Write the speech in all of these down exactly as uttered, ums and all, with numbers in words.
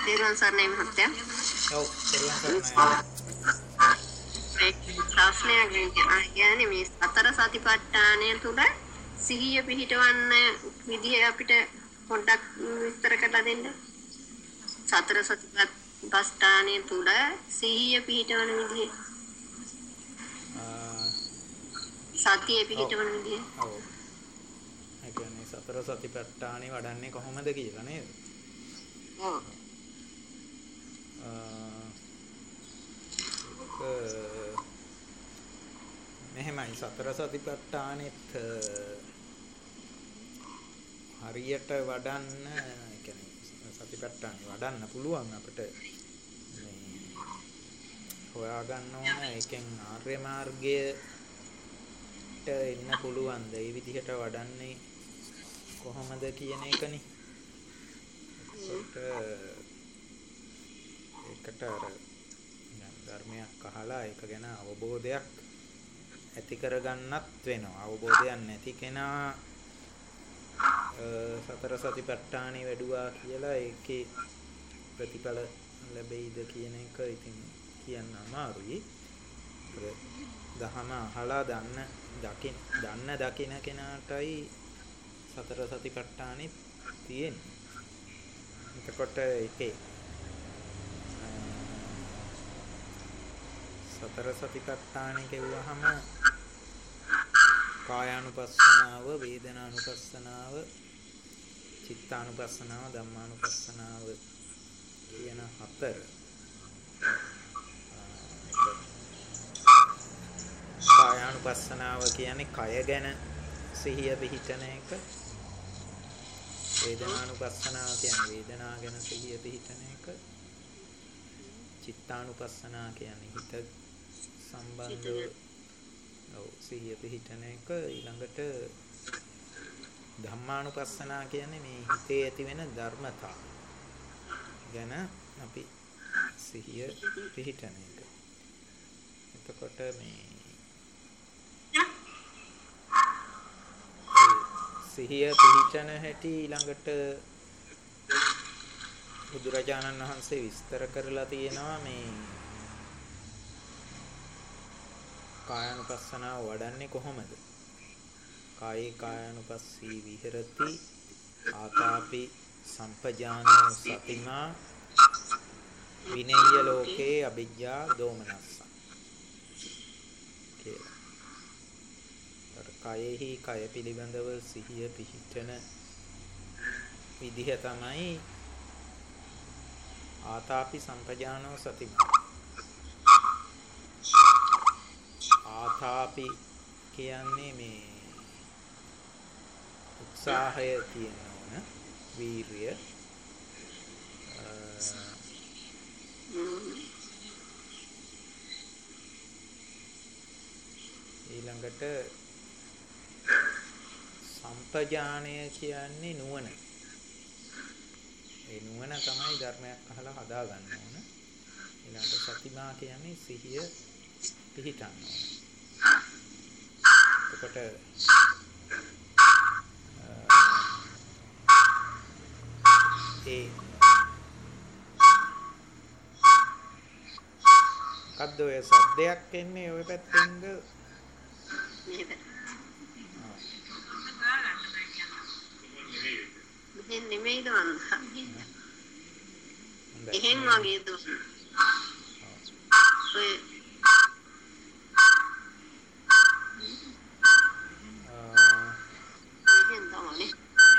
තේරුවන් සරණයි මහත්තයා. ඔව් තේරුවන් සරණයි. ඒ ප්‍රශ්නයක් කියන්නේ මේ සතර සතිපට්ඨානය තුල සිහිය පිහිටවන්න විදිහ අපිට පොඩ්ඩක් විස්තර කරලා දෙන්න. සතර සතිපට්ඨානය තුල සිහිය පිහිටවන විදිහ. සතිය පිහිටවන විදිහ. ඔව්. ඒ කියන්නේ සතර සතිපට්ඨානෙ වඩන්නේ කොහොමද කියලා නේද? ඔව්. මෙහෙමයි සතර සතිපට්ඨානෙත් හරියට වඩන්න, ඒ කියන්නේ සතිපට්ඨානෙ වඩන්න පුළුවන් අපිට මේ හොයා ගන්න ඕන එකෙන් ආර්ය මාර්ගයට එන්න පුළුවන්. ඒ විදිහට වඩන්නේ කොහොමද කියන එකනේ. ඒකට අර ධර්මයක් අහලා ඒක ගැන අවබෝධයක් ඇති කරගන්නත් වෙනවා. අවබෝධයක් නැති කෙනා සතර සතිපට්ඨානෙ වැඩුවා කියලා ඒකේ ප්‍රතිඵල ලැබෙයිද කියන එක ඉතින් කියන්න අමාරුයි. දහම අහලා දන්න දකින් දන්න දකින කෙනාටයි සතර සතිපට්ඨානෙ තියෙන්නේ. එතකොට ඒකේ සතර සතිපට්ඨානෙ කියුවහම කායානුපස්සනාව, වේදනානුපස්සනාව, චිත්තානුපස්සනාව, ධම්මානුපස්සනාව කියන හතර. කායානුපස්සනාව කියන්නේ කය ගැන සිහිය පිහිටන එක. වේදනානුපස්සනාව කියන්නේ වේදනා ගැන සිහිය පිහිටන එක. චිත්තානුපස්සනාව කියන්නේ හිත සම්බන්ධව ඔව් සිහිය පිහිටන එක. ඊළඟට ධම්මානුපස්සනාව කියන්නේ මේ හිතේ ඇති වෙන ධර්මතා ගැන අපි සිහිය පිහිටන එක. එතකොට මේ සිහිය පිහිටන හැටි ඊළඟට බුදුරජාණන් වහන්සේ විස්තර කරලා තියෙනවා. මේ කායानुපස්සනාව වඩන්නේ කොහොමද? කායේ කායानुපස්සී විහෙරති ආතාපි සම්පජානෝ සතිමා විනේය ලෝකේ අවිජ්ජා දෝමනස්ස කියලා. කයෙහි කය පිළිබඳව සිහිය පිහිටන විදිහ තමයි ආතාපි සම්පජානෝ සතිමා. ආතාපි කියන්නේ මේ උත්සාහය තියෙන ඕන, වීරිය. ඊළඟට සම්පජානය කියන්නේ නුවණ. ඒ නුවණ තමයි ධර්මයක් අහලා හදා ගන්න ඕන. ඊළඟට සතිමා කියන්නේ සිහිය පිහිටන්න ඕන. එතකොට ඒ කද්ද ඔය සද්දයක් එන්නේ ඔය පැත්තෙන්ද? මෙහෙන් නෙමෙයිද වන්දා. එහෙන් වගේ දුස්. ඔය එහෙන් තමයි.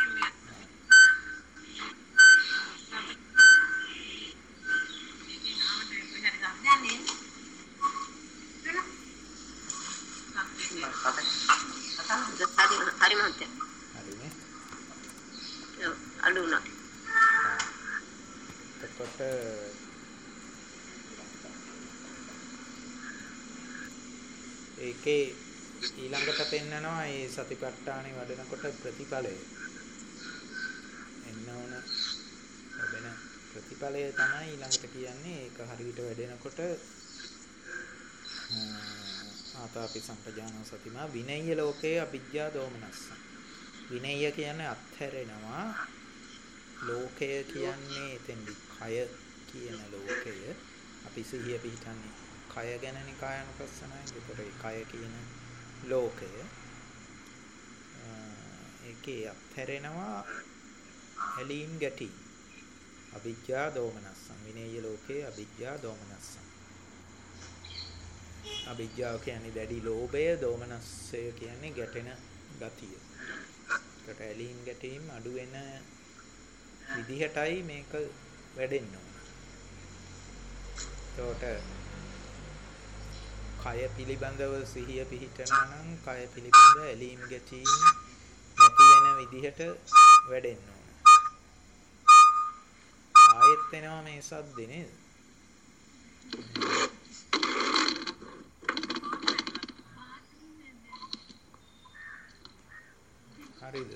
හරි මහත්තයා. හරිනේ. ඔව් අඩු වුණා. එතකොට ඒකේ ඊළඟට පෙන්නනවා මේ සතිපට්ඨානෙ වඩනකොට ප්‍රතිඵලය. එන්න ඕන ලැබෙන ප්‍රතිඵලය තමයි ඊළඟට කියන්නේ. ඒක හරියට වැඩෙනකොට ආතාපි සම්පජානෝ සතිමා විනේය ලෝකේ අවිජ්ජා දෝමනස්ස. විනය කියන්නේ අත්හැරෙනවා ලෝකය කියන්නේ එතෙන්දි කය කියන ලෝකය අපි සිහිය පිහිටන්නේ කය ගැනනේ කායानुපස්සනාවෙන්. ඒතර ඒ කය කියන ලෝකය ඒකේ අත්හැරෙනවා ඇලීම් ගැටීම්. අවිජ්ජා දෝමනස්සං විනේය ලෝකේ අවිජ්ජා දෝමනස්සං. අවිජ්ජාව කියන්නේ දැඩි ලෝභය, දෝමනස්සය කියන්නේ ගැටෙන ගතිය. ඒකට ඇලීම් ගැටීම් අඩු වෙන විදිහටයි මේක වැඩෙන්න ඕන. ඒකට කය පිළිබඳව සිහිය පිහිටනවා නම් කය පිළිබඳ ඇලීම් ගැටීම් නැති වෙන විදිහට වැඩෙන්න ඕන. ආයෙත් එනවා මේ සද්දේ නේද? හරිද?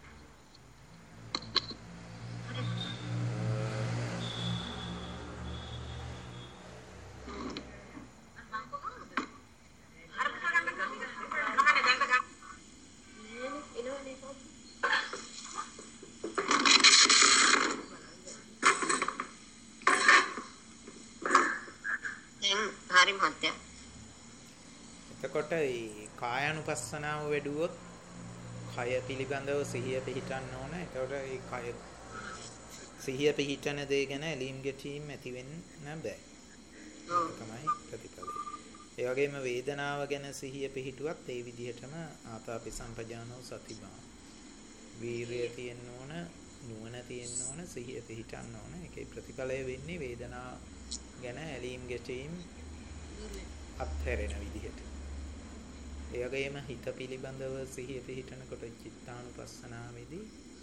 එතකොට මේ කායानुපස්සනාව වැඩුවොත් කය පිළිබඳව සිහිය පිහිටන්න ඕන. එතකොට මේ කය සිහිය පිහිටන දේ ගැන ඇලීම් ගැටීම් ඇති වෙන්න බෑ. ඒක තමයි ප්‍රතිඵලය. ඒ වගේම වේදනාව ගැන සිහිය පිහිටුවත් ඒ විදිහටම ආතාපි සම්පජානෝ සතිමා. වීරිය තියෙන්න ඕන, නුවණ තියෙන්න ඕන, සිහිය පිහිටන්න ඕන. ඒකේ ප්‍රතිඵලය වෙන්නේ වේදනාව ගැන ඇලීම් ගැටීම් අත්හැරෙන විදිහට. ඒ වගේම හිත පිළිබඳව සිහිය පිහිටනකොට චිත්තානුපස්සනාවේදී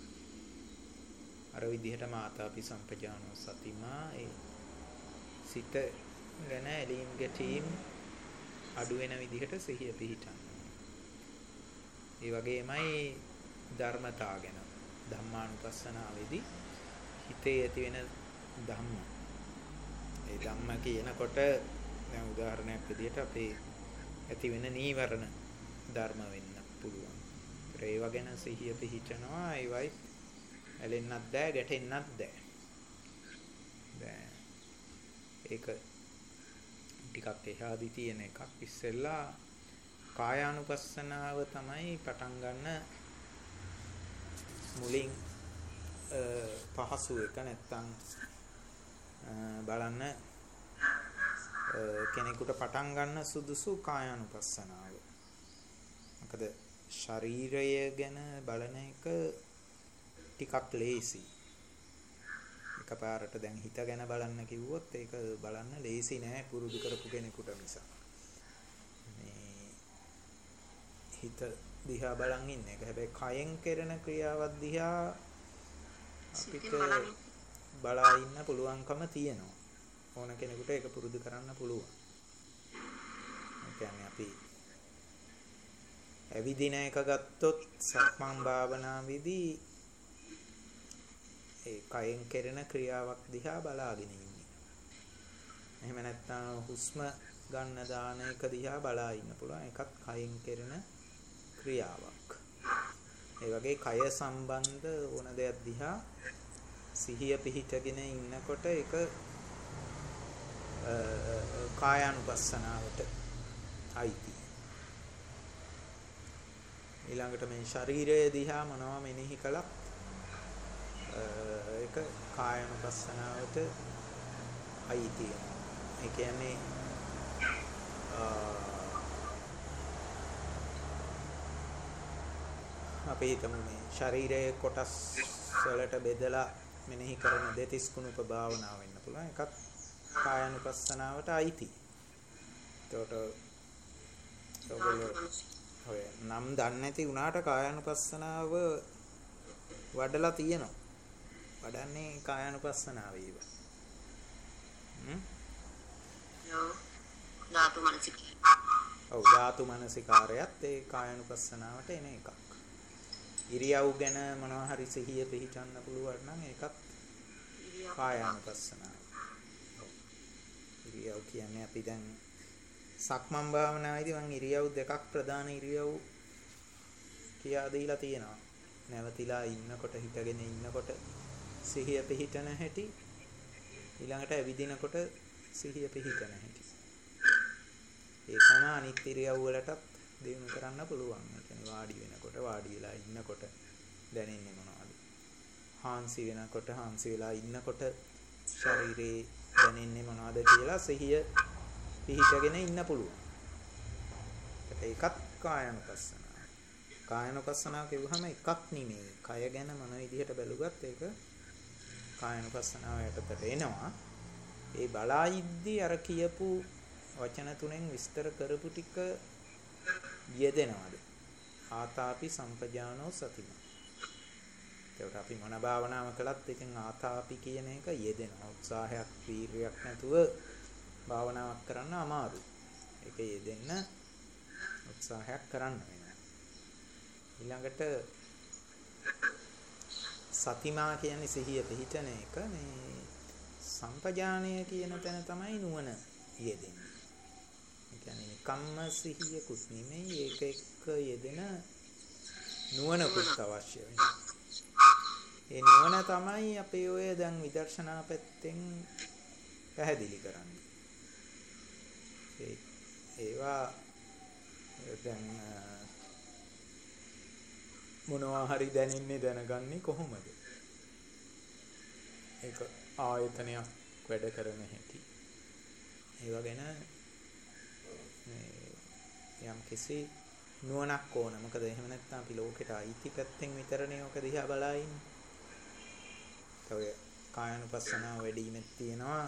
අර විදිහට මාතාපි සම්පජානෝ සතිමා ඒ සිත ගැන ඇලීම් ගැටීම් අඩු වෙන විදිහට සිහිය පිහිටන්න. ඒ වගේමයි ධර්මතා ගැන ධම්මානුපස්සනාවේදී හිතේ ඇති වෙන ධම්ම. ඒ ධම්ම කියනකොට දැන් උදාහරණයක් විදිහට අපේ ඇති වෙන නීවරණ ධර්ම වෙන්න පුළුවන්. ඒව ගැන සිහිය පිහිටනවා. ඒවයි ඇලෙන්නත් බෑ, ගැටෙන්නත් බෑ. දැන් ඒක ටිකක් එහාදී තියෙන එකක්. ඉස්සෙල්ලා කායානුපස්සනාව තමයි පටන් ගන්න මුලින් පහසු එක. නැත්තම් බලන්න කෙනෙකුට පටන් ගන්න සුදුසු කායානුපස්සනාව. මොකද ශරීරය ගැන බලන එක ටිකක් ලේසි. එකපාරට දැන් හිත ගැන බලන්න කිව්වොත් ඒක බලන්න ලේසි නෑ පුරුදු කරපු කෙනෙකුට මිසක්. මේ හිත දිහා බලන් ඉන්න එක. හැබැයි කයෙන් කරන ක්‍රියාවක් දිහා අපිට බලා ඉන්න පුළුවන්කම තියෙනවා. ඕන කෙනෙකුට ඒක පුරුදු කරන්න පුළුවන්. ඒ කියන්නේ අපි ඇවිදින එක ගත්තොත් සක්මන් භාවනාවේදී ඒ කයෙන් කරන ක්‍රියාවක් දිහා බලාගෙන ඉන්නේ. එහෙම නැත්නම් හුස්ම ගන්න දාන එක දිහා බලා ඉන්න පුළුවන්. ඒකත් කයෙන් කරන ක්‍රියාවක්. ඒ වගේ කය සම්බන්ධ ඕන දෙයක් දිහා සිහිය පිහිටගෙන ඉන්නකොට ඒක කායානුපස්සනාවට අයිති. ඊළඟට මේ ශරීරය දිහා මොනවා මෙනෙහි කළත් ඒක කායානුපස්සනාවට අයිති. ඒ කියන්නේ අපි හිතමු මේ ශරීරයේ කොටස් වලට බෙදලා මෙනෙහි කරන දෙතිස් කුණුප භාවනාව වෙන්න පුළුවන්. ඒකත් කායानुපස්සනාවට අයිති. ඒකට ඔයගොල්ලෝ ඔය නම් දන්නේ නැති වුණාට කායानुපස්සනාව වඩලා තියෙනවා. වඩන්නේ කායानुපස්සනාවේ ඉව. හ්ම්. ඔව්. ධාතු මනසික. ඔව් ධාතු මනසිකාරයත් ඒ කායानुපස්සනාවට එන එකක්. ඉරියව් ගැන මොනවා හරි සිහිය පිහිටන්න පුළුවන් නම් ඒකත් කායानुපස්සනාව. ඉරියව් කියන්නේ අපි දැන් සක්මන් භාවනාවේදී මම ඉරියව් දෙකක් ප්‍රධාන ඉරියව් කියා දීලා තියෙනවා. නැවතිලා ඉන්නකොට හිටගෙන ඉන්නකොට සිහිය පිහිටන හැටි ඊළඟට ඇවිදිනකොට සිහිය පිහිටන හැටි. ඒකම අනිත් ඉරියව් වලටත් දිනු කරන්න පුළුවන්. ඒ කියන්නේ වාඩි වෙනකොට වාඩි වෙලා ඉන්නකොට දැනෙන්නේ මොනවද? හාන්සි වෙනකොට හාන්සි වෙලා ඉන්නකොට ශරීරේ දැනෙන්නේ මොනවද කියලා සිහිය පිහිටගෙන ඉන්න පුළුවන්. ඒකත් කායනුපස්සනාව. කායනුපස්සනාව කියවහම එකක් නෙමෙයි. කය ගැන මොන විදිහට බැලුවත් ඒක කායනුපස්සනාව යටතට එනවා. ඒ බලයිද්දී අර කියපු වචන තුනෙන් විස්තර කරපු ටික යෙදෙනවද? ආතාපි සම්පජානෝ සතිම. ඒකට අපි මොන භාවනාව කළත් ඉතින් ආතාපි කියන එක යෙදෙනවා. උත්සාහයක් වීරියක් නැතුව භාවනාවක් කරන්න අමාරුයි. ඒක යෙදෙන්න උත්සාහයක් කරන්න වෙනවා. ඊළඟට සතිමා කියන්නේ සිහිය පිහිටන එක. මේ සම්පජානය කියන තැන තමයි නුවණ යෙදෙන්නේ. ඒ කියන්නේ නිකම්ම සිහියකුත් නෙමෙයි ඒක එක්ක යෙදෙන නුවණකුත් අවශ්‍ය වෙනවා. ඒ නුවණ තමයි අපේ ඔය දැන් විදර්ශනා පැත්තෙන් පැහැදිලි කරන්නේ. ඒ ඒවා දැන් මොනවා හරි දැනෙන්නේ දැනගන්නේ කොහොමද? ඒක ආයතනයක් වැඩ කරන හැටි. ඒවා ගැන යම් කිසි නුවණක් ඕන. මොකද එහෙම නැත්නම් අපි ලෝකෙට අයිති පැත්තෙන් විතරනේ ඔක දිහා බලා ඉන්නේ. ඔය කායනුපස්සනාව වැඩිමෙත් තියෙනවා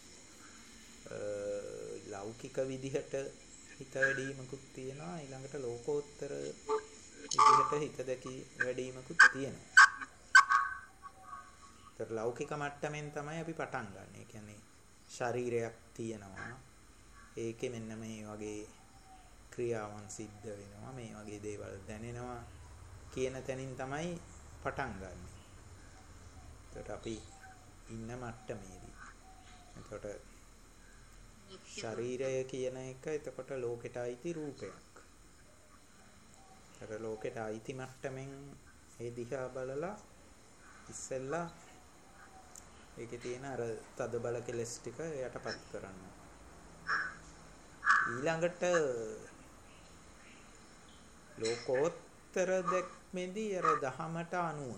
ලෞකික විදිහට හිත වැඩිමකුත් තියෙනවා. ඊළඟට ලෝකෝත්තර විදිහට හිත දැකි වැඩිමකුත් තියෙනවා. ඒතර ලෞකික මට්ටමින් තමයි අපි පටන් ගන්න. ඒ කියන්නේ ශරීරයක් තියෙනවා. ඒකේ මෙන්න මේ වගේ ක්‍රියාවන් සිද්ධ වෙනවා. මේ වගේ දේවල් දැනෙනවා කියන තැනින් තමයි පටන් ගන්න. ඒකට අපි ඉන්න මට්ටමේදී. එතකොට ශරීරය කියන එක එතකොට ලෝකෙට අයිති රූපයක්. ඒතර ලෝකෙට අයිති මට්ටමින් ඒ දිහා බලලා ඉස්සෙල්ලා ඒකේ තියෙන අර තද බල කෙලස් ටික යටපත් කරන්න. ඊළඟට ලෝකෝත්තර දැක්මේදී අර දහමට අනුව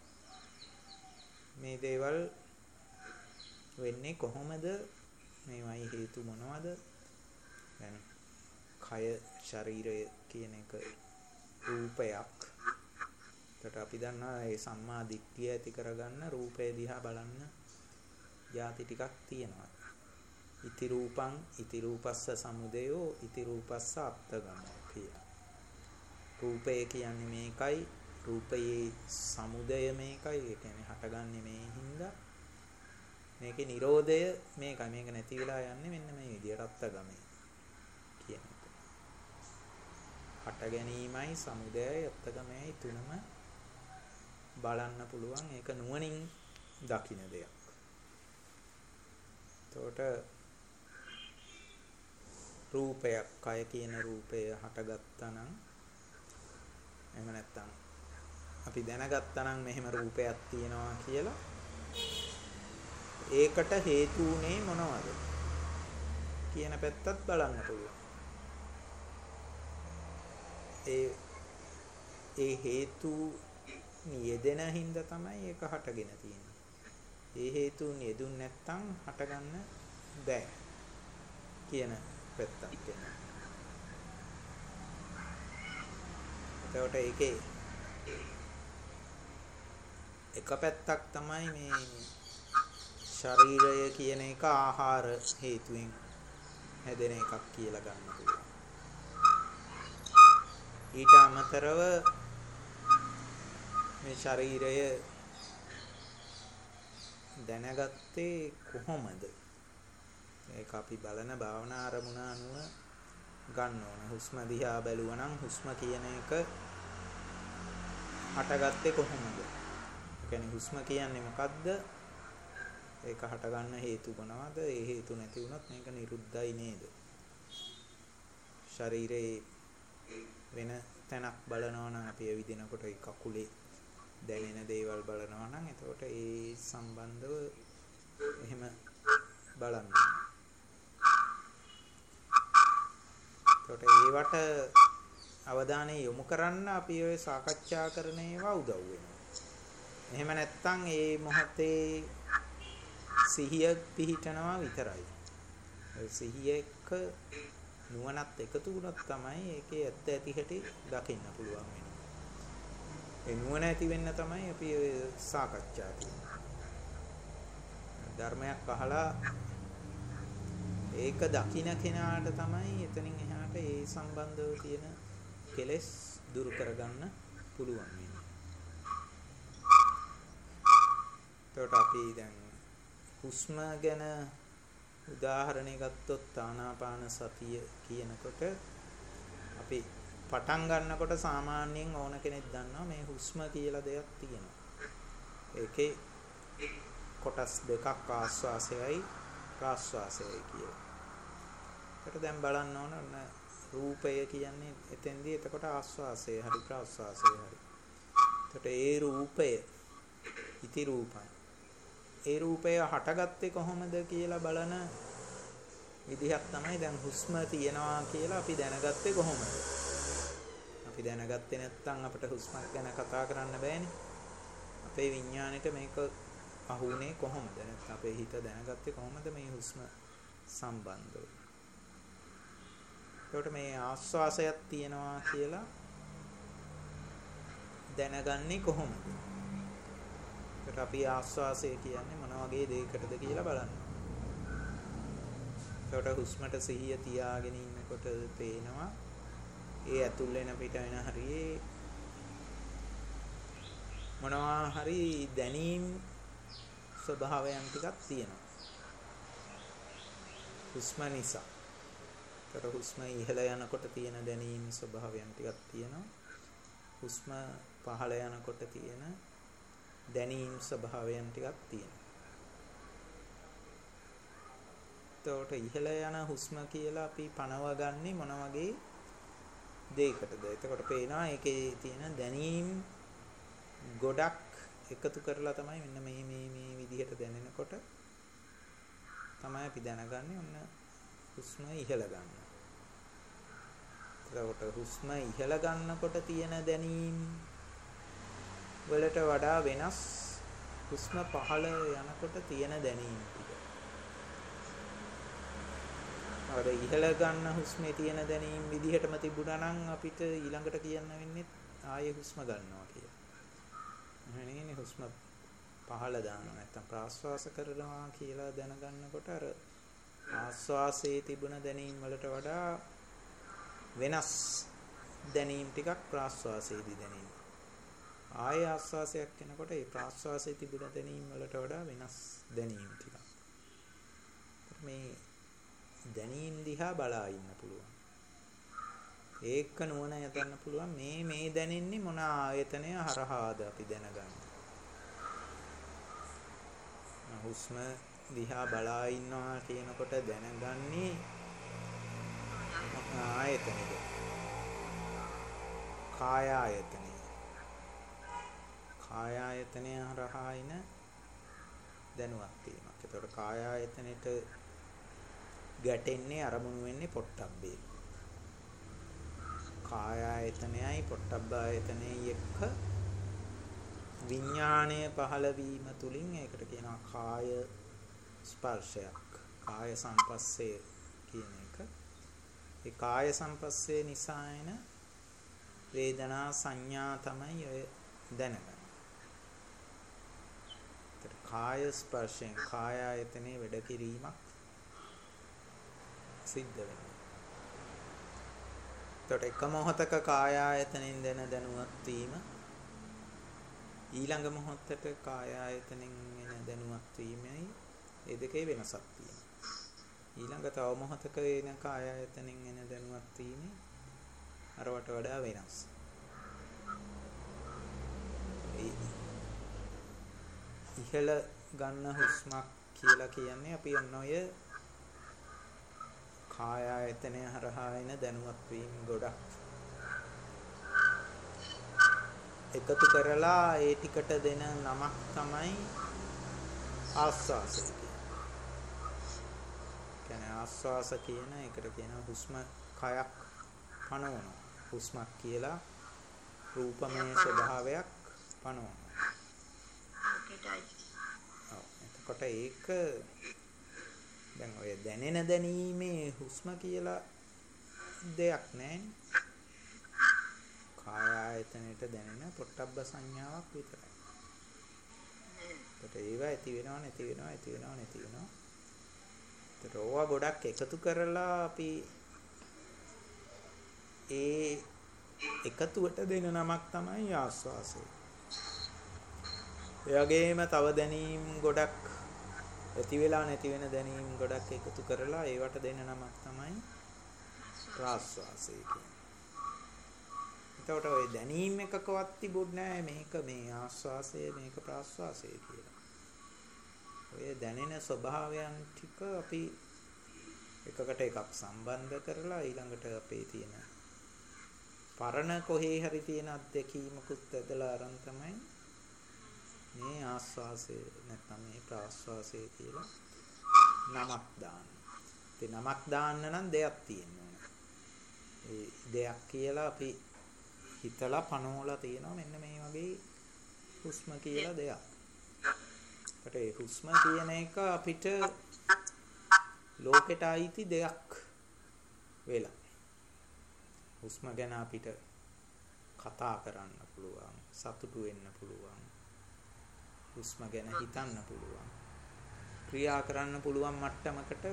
මේ දේවල් වෙන්නේ කොහොමද? මේවයි හේතු මොනවද? දැන් කය ශරීරය කියන එක රූපයක්. ඒකට අපි දන්නවා ඒ සම්මා දිට්ඨිය ඇති කරගන්න රූපය දිහා බලන්න ಜಾති ටිකක් තියෙනවා. ඉති රූපං ඉති රූපස්ස සමුදයෝ ඉති රූපස්ස අත්තගමෝ කියලා. රූපය කියන්නේ මේකයි, රූපයේ සමුදය මේකයි. ඒ කියන්නේ හටගන්නේ මේ හින්දා. මේකේ නිරෝධය මේකයි. මේක නැති වෙලා යන්නේ මෙන්න මේ විදියට අත්තගමයි කියන එක. හට ගැනීමයි සමුදයයි අත්තගමයි තුනම බලන්න පුළුවන්. ඒක නුවණින් දකින්න දෙයක්. එතකොට රූපයක්, කය කියන රූපය හටගත්තා නම් එහෙම නැත්තම් අපි දැනගත්තා නම් මෙහෙම රූපයක් තියෙනවා කියලා ඒකට හේතු උනේ මොනවද කියන පැත්තත් බලන්න පුළුවන්. ඒ ඒ හේතු නියදෙන හින්දා තමයි ඒක හටගෙන තියෙන්නේ. ඒ හේතු නියදුන් නැත්තම් හටගන්න බෑ කියන පැත්තක් එනවා. එතකොට ඒකේ එක පැත්තක් තමයි මේ ශරීරය කියන එක ආහාර හේතුවෙන් හැදෙන එකක් කියලා ගන්න පුළුවන්. ඊට අමතරව මේ ශරීරය දැනගත්තේ කොහොමද? ඒක අපි බලන භාවනා අරමුණ අනුව ගන්න ඕන. හුස්ම දිහා බැලුවා නම් හුස්ම කියන එක හටගත්තේ කොහොමද? ඒ කියන්නේ හුස්ම කියන්නේ මොකද්ද? ඒක හටගන්න හේතු මොනවද? ඒ හේතු නැති වුණොත් මේක නිරුද්ධයි නේද? ශරීරයේ වෙන තැනක් බලනවා නම් අපි ඇවිදිනකොට ඒ කකුලේ දැනෙන දේවල් බලනවා නම් එතකොට ඒ සම්බන්ධව එහෙම බලන්න. එතකොට ඒවට අවධානය යොමු කරන්න අපි ඔය සාකච්ඡා කරන ඒවා උදව් වෙනවා. එහෙම නැත්නම් ඒ මොහොතේ සිහිය පිහිටනවා විතරයි. ඒ සිහිය එක්ක නුවණත් එකතු වුණොත් තමයි ඒකේ ඇත්ත ඇති හැටි දකින්න පුළුවන් වෙන්නේ. ඒ නුවණ ඇති වෙන්න තමයි අපි සාකච්ඡා කරන්නේ. ධර්මයක් අහලා ඒක දකින්න කෙනාට තමයි එතනින් එහාට ඒ සම්බන්ධව තියෙන කෙලෙස් දුරු කරගන්න පුළුවන් වෙන්නේ. එතකොට අපි දැන් හුස්ම ගැන උදාහරණයක් ගත්තොත් ආනාපාන සතිය කියනකොට අපි පටන් ගන්නකොට සාමාන්‍යයෙන් ඕන කෙනෙක් දන්නවා මේ හුස්ම කියලා දෙයක් තියෙනවා. ඒකේ කොටස් දෙකක් ආස්වාසයයි ප්‍රාස්වාසයයි කියලා. ඒකට දැන් බලන්න ඕන රූපය කියන්නේ එතෙන්දී එතකොට ආස්වාසය හරි ප්‍රාස්වාසය හරි. එතකොට ඒ රූපය ඉති රූපයි. ඒ රූපය හටගත්තේ කොහොමද කියලා බලන විදිහක් තමයි දැන් හුස්ම තියනවා කියලා අපි දැනගත්තේ කොහොමද? අපි දැනගත්තේ නැත්නම් අපිට හුස්මක් ගැන කතා කරන්න බෑනේ. අපේ විඥාණයට මේක අහුනේ කොහොමද? නැත්නම් අපේ හිත දැනගත්තේ කොහොමද මේ හුස්ම සම්බන්ධව? ඒකට මේ ආස්වාසයක් තියනවා කියලා දැනගන්නේ කොහොමද? ඒකට අපි ආස්වාසය කියන්නේ මොන වගේ දෙයකටද කියලා බලන්න. ඒකට හුස්මට සිහිය තියාගෙන ඉන්නකොට පේනවා ඒ ඇතුල් වෙන පිට වෙන හරියේ මොනවා හරි දැනීම් ස්වභාවයන් ටිකක් තියෙනවා. හුස්ම නිසා. ඒකට හුස්ම ඉහළ යනකොට තියෙන දැනීම් ස්වභාවයන් ටිකක් තියෙනවා. හුස්ම පහළ යනකොට තියෙන දැනීම් ස්වභාවයන් ටිකක් තියෙනවා. එතකොට ඉහළ යන හුස්ම කියලා අපි පනවගන්නේ මොන වගේ දෙයකටද? එතකොට පේනවා ඒකේ තියෙන දැනීම් ගොඩක් එකතු කරලා තමයි මෙන්න මේ මේ මේ විදිහට දැනෙනකොට තමයි අපි දැනගන්නේ ඔන්න හුස්ම ඉහළ ගන්න. එතකොට හුස්ම ඉහළ ගන්නකොට තියෙන දැනීම් වලට වඩා වෙනස් හුස්ම පහළ යනකොට තියෙන දැනීම් ටික. අර ඉහළ ගන්න හුස්මේ තියෙන දැනීම් විදිහටම තිබුණා නම් අපිට ඊළඟට කියන්න වෙන්නේ ආයේ හුස්ම ගන්නවා කියලා. එහෙනම් හුස්ම පහළ දානවා නැත්නම් ප්‍රාශ්වාස කරනවා කියලා දැනගන්නකොට අර ආශ්වාසයේ තිබුණ දැනීම් වලට වඩා වෙනස් දැනීම් ටිකක් ප්‍රාශ්වාසයේදී දැනෙනවා. ආය ආශ්වාසයක් වෙනකොට ඒ ප්‍රාශ්වාසයේ තිබුණ දැනීම් වලට වඩා වෙනස් දැනීම් ටිකක්. මේ දැනීම් දිහා බලා ඉන්න පුළුවන්. ඒක නුවණ යොදන්න පුළුවන් මේ මේ දැනෙන්නේ මොන ආයතනය හරහාද අපි දැනගන්නේ. හුස්ම දිහා බලා ඉන්නවා කියනකොට දැනගන්නේ ආයතනෙද? කාය ආයතනය. කාය ආයතනය හරහා ඉන දැනුවක් තියෙනවා. ඒතකොට කාය ආයතනෙට ගැටෙන්නේ අරමුණු වෙන්නේ පොට්ටබ්බේ. කාය ආයතනයයි පොට්ටබ්බ ආයතනයයි එක්ක විඥාණය පහළ වීම තුලින් ඒකට කියනවා කාය ස්පර්ශයක්. කාය සංපස්සේ කියන එක. ඒ කාය සංපස්සේ නිසා එන වේදනා සංඥා තමයි ඔය දැනගන්නේ. ඒතර කාය ස්පර්ශයෙන් කාය ආයතනයේ වැඩ කිරීමක් සිද්ධ වෙනවා. එතකොට එක මොහොතක කාය ආයතනෙන් දැන දැනුවත් වීම ඊළඟ මොහොතට කාය ආයතනෙන් එන දැනුවත් වීමයි ඒ දෙකේ වෙනසක් තියෙනවා. ඊළඟ තව මොහොතක එන කාය ආයතනෙන් එන දැනුවත් වීම අරවට වඩා වෙනස්. ඉහළ ගන්න හුස්මක් කියලා කියන්නේ අපි ඔන්න ඔය කාය ආයතනය හරහා එන දැනුවත් වීම ගොඩක්. එකතු කරලා ඒ ටිකට දෙන නමක් තමයි ආස්වාසය කියන්නේ. කියන්නේ ආස්වාස කියන එකට කියන හුස්ම කයක් පනවනවා. හුස්මක් කියලා රූපමය ස්වභාවයක් පනවනවා. එතකොට ඒක දැන් ඔය දැනෙන දැනීමේ හුස්ම කියලා දෙයක් නැහැ. කාය ආයතනයට දැනෙන පොට්ටබ්බ සංඥාවක් විතරයි. ඒකට ඒවා ඇති වෙනව නැති වෙනව ඇති වෙනව නැති වෙනව. ඒකට ඕවා ගොඩක් එකතු කරලා අපි ඒ එකතුවට දෙන නමක් තමයි ආස්වාසය. ඒ වගේම තව දැනීම් ගොඩක් ඇති වෙලා නැති වෙන දැනීම් ගොඩක් එකතු කරලා ඒවට දෙන නමක් තමයි ප්‍රාස්වාසය කියන්නේ. එතකොට ඔය දැනීම් එකකවත් තිබුණ නැහැ මේක මේ ආස්වාසය මේක ප්‍රාස්වාසය කියලා. ඔය දැනෙන ස්වභාවයන් ටික අපි එකකට එකක් සම්බන්ධ කරලා ඊළඟට අපේ තියෙන පරණ කොහේ හරි තියෙන අත්දැකීමකුත් ඇදලා අරන් තමයි මේ ආස්වාසය නැත්නම් මේ ප්‍රාස්වාසය කියලා නමක් දාන්නේ. ඒ නමක් දාන්න නම් දෙයක් තියෙන්න ඕන. ඒ දෙයක් කියලා අපි හිතලා පනෝලා තියෙනවා මෙන්න මේ වගේ හුස්ම කියලා දෙයක්. ඒකට ඒ හුස්ම කියන එක අපිට ලෝකෙට අයිති දෙයක් වෙලා. හුස්ම ගැන අපිට කතා කරන්න පුළුවන්, සතුටු වෙන්න පුළුවන්. හුස්ම ගැන හිතන්න පුළුවන්. ක්‍රියා කරන්න පුළුවන් මට්ටමකට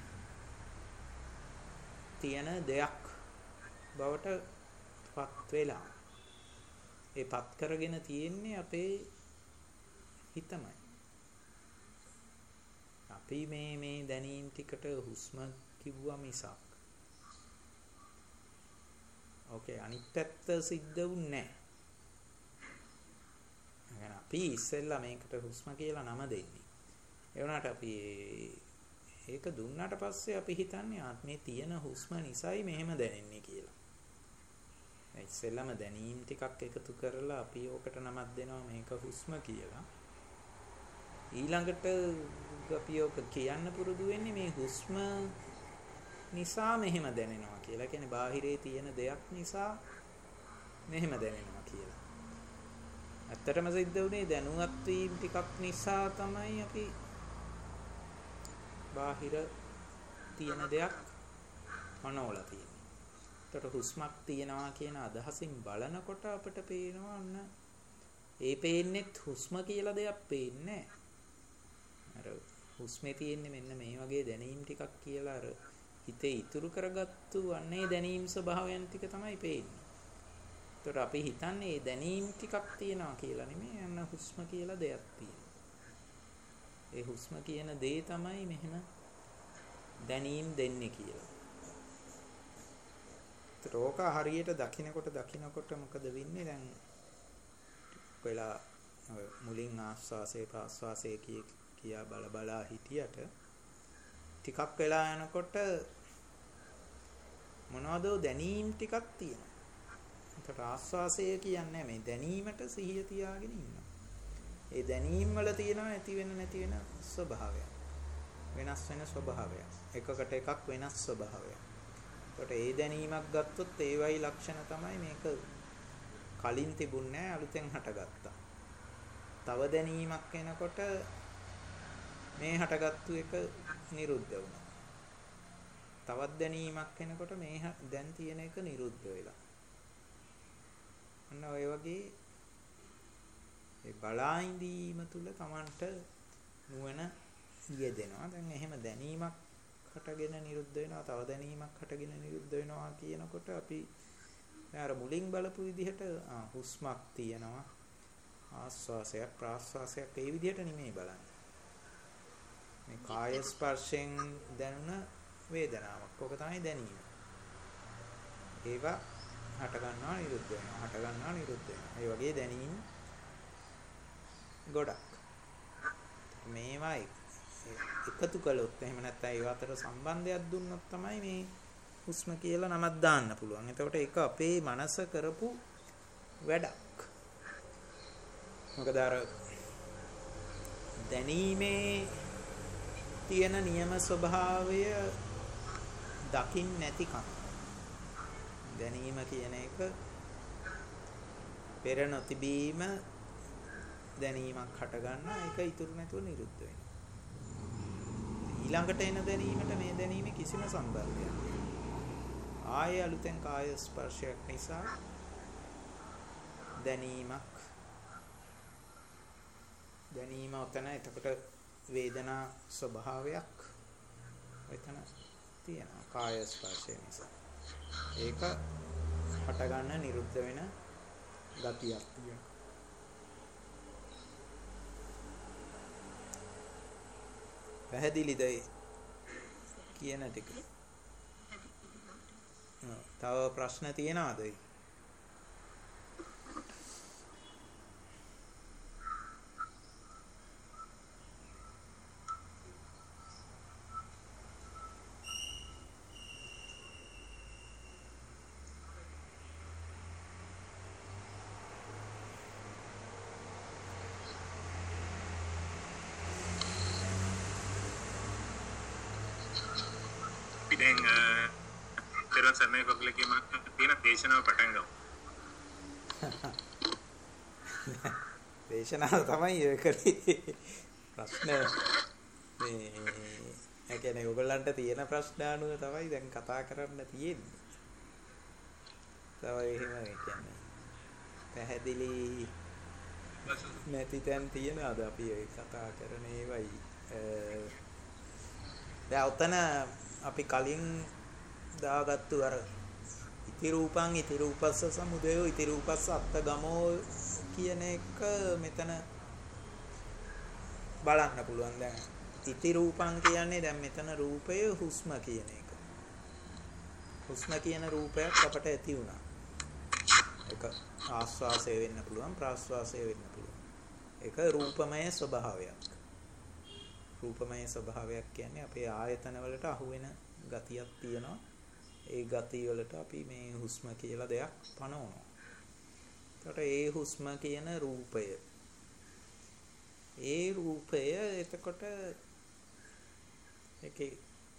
තියෙන දෙයක් බවට පත් වෙලා. ඒ පත් කරගෙන තියෙන්නේ අපේ හිතමයි. අපි මේ මේ දැනීම් ටිකට හුස්ම කිව්වා මිසක්. ඕකේ අනිත් පැත්ත සිද්ධ වුන්නේ නැහැ. අපි ඉස්සෙල්ලා මේකට හුස්ම කියලා නම දෙන්නේ. ඒ වුණාට අපි ඒක දුන්නාට පස්සේ අපි හිතන්නේ ආත්මේ තියෙන හුස්ම නිසායි මෙහෙම දැනෙන්නේ කියලා. ඉස්සෙල්ලාම දැනීම් ටිකක් එකතු කරලා අපි ඕකට නමක් දෙනවා මේක හුස්ම කියලා. ඊළඟට අපි ඕක කියන්න පුරුදු වෙන්නේ මේ හුස්ම නිසා මෙහෙම දැනෙනවා කියලා. කියන්නේ බාහිරේ තියෙන දෙයක් නිසා මෙහෙම දැනෙනවා කියලා. ඇත්තටම සිද්ධ වුණේ දැනුවත් වීම ටිකක් නිසා තමයි අපි බාහිර තියෙන දෙයක් අනෝලා තියෙන්නේ. ඒකට හුස්මක් තියනවා කියන අදහසින් බලනකොට අපිට පේනවා අන්න ඒ පේන්නේත් හුස්ම කියලා දෙයක් පේන්නේ නැහැ. අර හුස්මේ තියෙන්නේ මෙන්න මේ වගේ දැනීම් ටිකක් කියලා අර හිතේ ඉතුරු කරගත්තු අන්නේ දැනීම් ස්වභාවයන් ටික තමයි පේන්නේ. ඒතර අපි හිතන්නේ මේ දැනීම් ටිකක් තියනවා කියලා නෙමෙයි අන්න හුස්ම කියලා දෙයක් තියෙනවා. ඒ හුස්ම කියන දේ තමයි මෙහෙම දැනීම් දෙන්නේ කියලා. රෝක හරියට දකින්නකොට දකින්නකොට මොකද වෙන්නේ දැන් ඔයලා මුලින් ආස්වාසේ ප්‍රාස්වාසේ කිය කියා බල බලා හිටියට ටිකක් වෙලා යනකොට මොනවද දැනීම් ටිකක් තියෙනවා. ඒකට ආස්වාසය කියන්නේ මේ දැනීමට සිහිය තියාගෙන ඉන්නවා. ඒ දැනීම් වල තියෙනවා ඇති වෙන නැති වෙන ස්වභාවයක්. වෙනස් වෙන ස්වභාවයක්. එකකට එකක් වෙනස් ස්වභාවයක්. ඒකට ඒ දැනීමක් ගත්තොත් ඒවයි ලක්ෂණ තමයි මේක කලින් තිබුණේ නැහැ අලුතෙන් හටගත්තා. තව දැනීමක් එනකොට මේ හටගත්තු එක නිරුද්ධ වුණා. තවත් දැනීමක් එනකොට මේ දැන් තියෙන එක නිරුද්ධ වෙලා. අන්න ඔය වගේ ඒ බලා ඉඳීම තුල Tamanට නුවණ යෙදෙනවා. දැන් එහෙම දැනීමක් හටගෙන නිරුද්ධ වෙනවා, තව දැනීමක් හටගෙන නිරුද්ධ වෙනවා කියනකොට අපි අර මුලින් බලපු විදිහට හුස්මක් තියෙනවා, ආස්වාසයක් ප්‍රාස්වාසයක් ඒ විදිහට නෙමෙයි බලන්නේ. මේ කාය ස්පර්ශයෙන් දැනුණ වේදනාවක්. ඔක තමයි දැනීම. ඒවා හට ගන්නවා නිරුද්ධ වෙනවා, හට ගන්නවා නිරුද්ධ වෙනවා. ඒ වගේ දැනීම් ගොඩක්. මේවා එකතු කළොත් එහෙම නැත්නම් ඒ අතර සම්බන්ධයක් දුන්නොත් තමයි මේ හුස්ම කියලා නමක් දාන්න පුළුවන්. එතකොට ඒක අපේ මනස කරපු වැඩක්. මොකද අර දැනීමේ තියෙන නියම ස්වභාවය දකින් නැතිකම. දැනීම කියන එක පෙර නොතිබීම දැනීමක් හට ගන්නවා. ඒක ඉතුරු නැතුව නිරුද්ධ වෙනවා. ඊළඟට එන දැනීමට මේ දැනීමේ කිසිම සම්බන්ධයක් නැහැ. ආයේ අලුතෙන් කාය ස්පර්ශයක් නිසා දැනීමක් දැනීම උතන එතකොට වේදනා ස්වභාවයක් එතන තියෙනවා කාය ස්පර්ශය නිසා. ඒක හට ගන්න නිරුද්ධ වෙන ගතියක් තියෙනවා. පැහැදිලිද කියන ටික? තව ප්‍රශ්න තියෙනවද? දැන් පෙරවන් සර්ණේ කොගලකීම තියෙන දේශනාව පටන් ගමු. දේශනාව තමයි ඔය කරේ. ප්‍රශ්න මේ ඒ කියන්නේ ඔයගොල්ලන්ට තියෙන ප්‍රශ්න අනුව තමයි දැන් කතා කරන්න තියෙන්නේ. තව එහෙම ඒ කියන්නේ පැහැදිලි නැති තැන් තියෙනවාද අපි ඒ කතා කරන ඒවයි. දැන් උතන අපි කලින් දාගත්තු අර ඉති රූපං ඉති රූපස්ස සමුදයෝ ඉති රූපස්ස අත්තගමෝ කියන එක මෙතන බලන්න පුළුවන්. දැන් ඉති රූපං කියන්නේ දැන් මෙතන රූපය හුස්ම කියන එක. හුස්ම කියන රූපයක් අපට ඇති වුණා. ඒක ආස්වාසය වෙන්න පුළුවන් ප්‍රාස්වාසය වෙන්න පුළුවන්. ඒක රූපමය ස්වභාවයක්. රූපමය ස්වභාවයක් කියන්නේ අපේ ආයතන වලට අහු වෙන ගතියක් තියෙනවා. ඒ ගතිය වලට අපි මේ හුස්ම කියලා දෙයක් පනවනවා. එතකොට ඒ හුස්ම කියන රූපය. ඒ රූපය එතකොට ඒකේ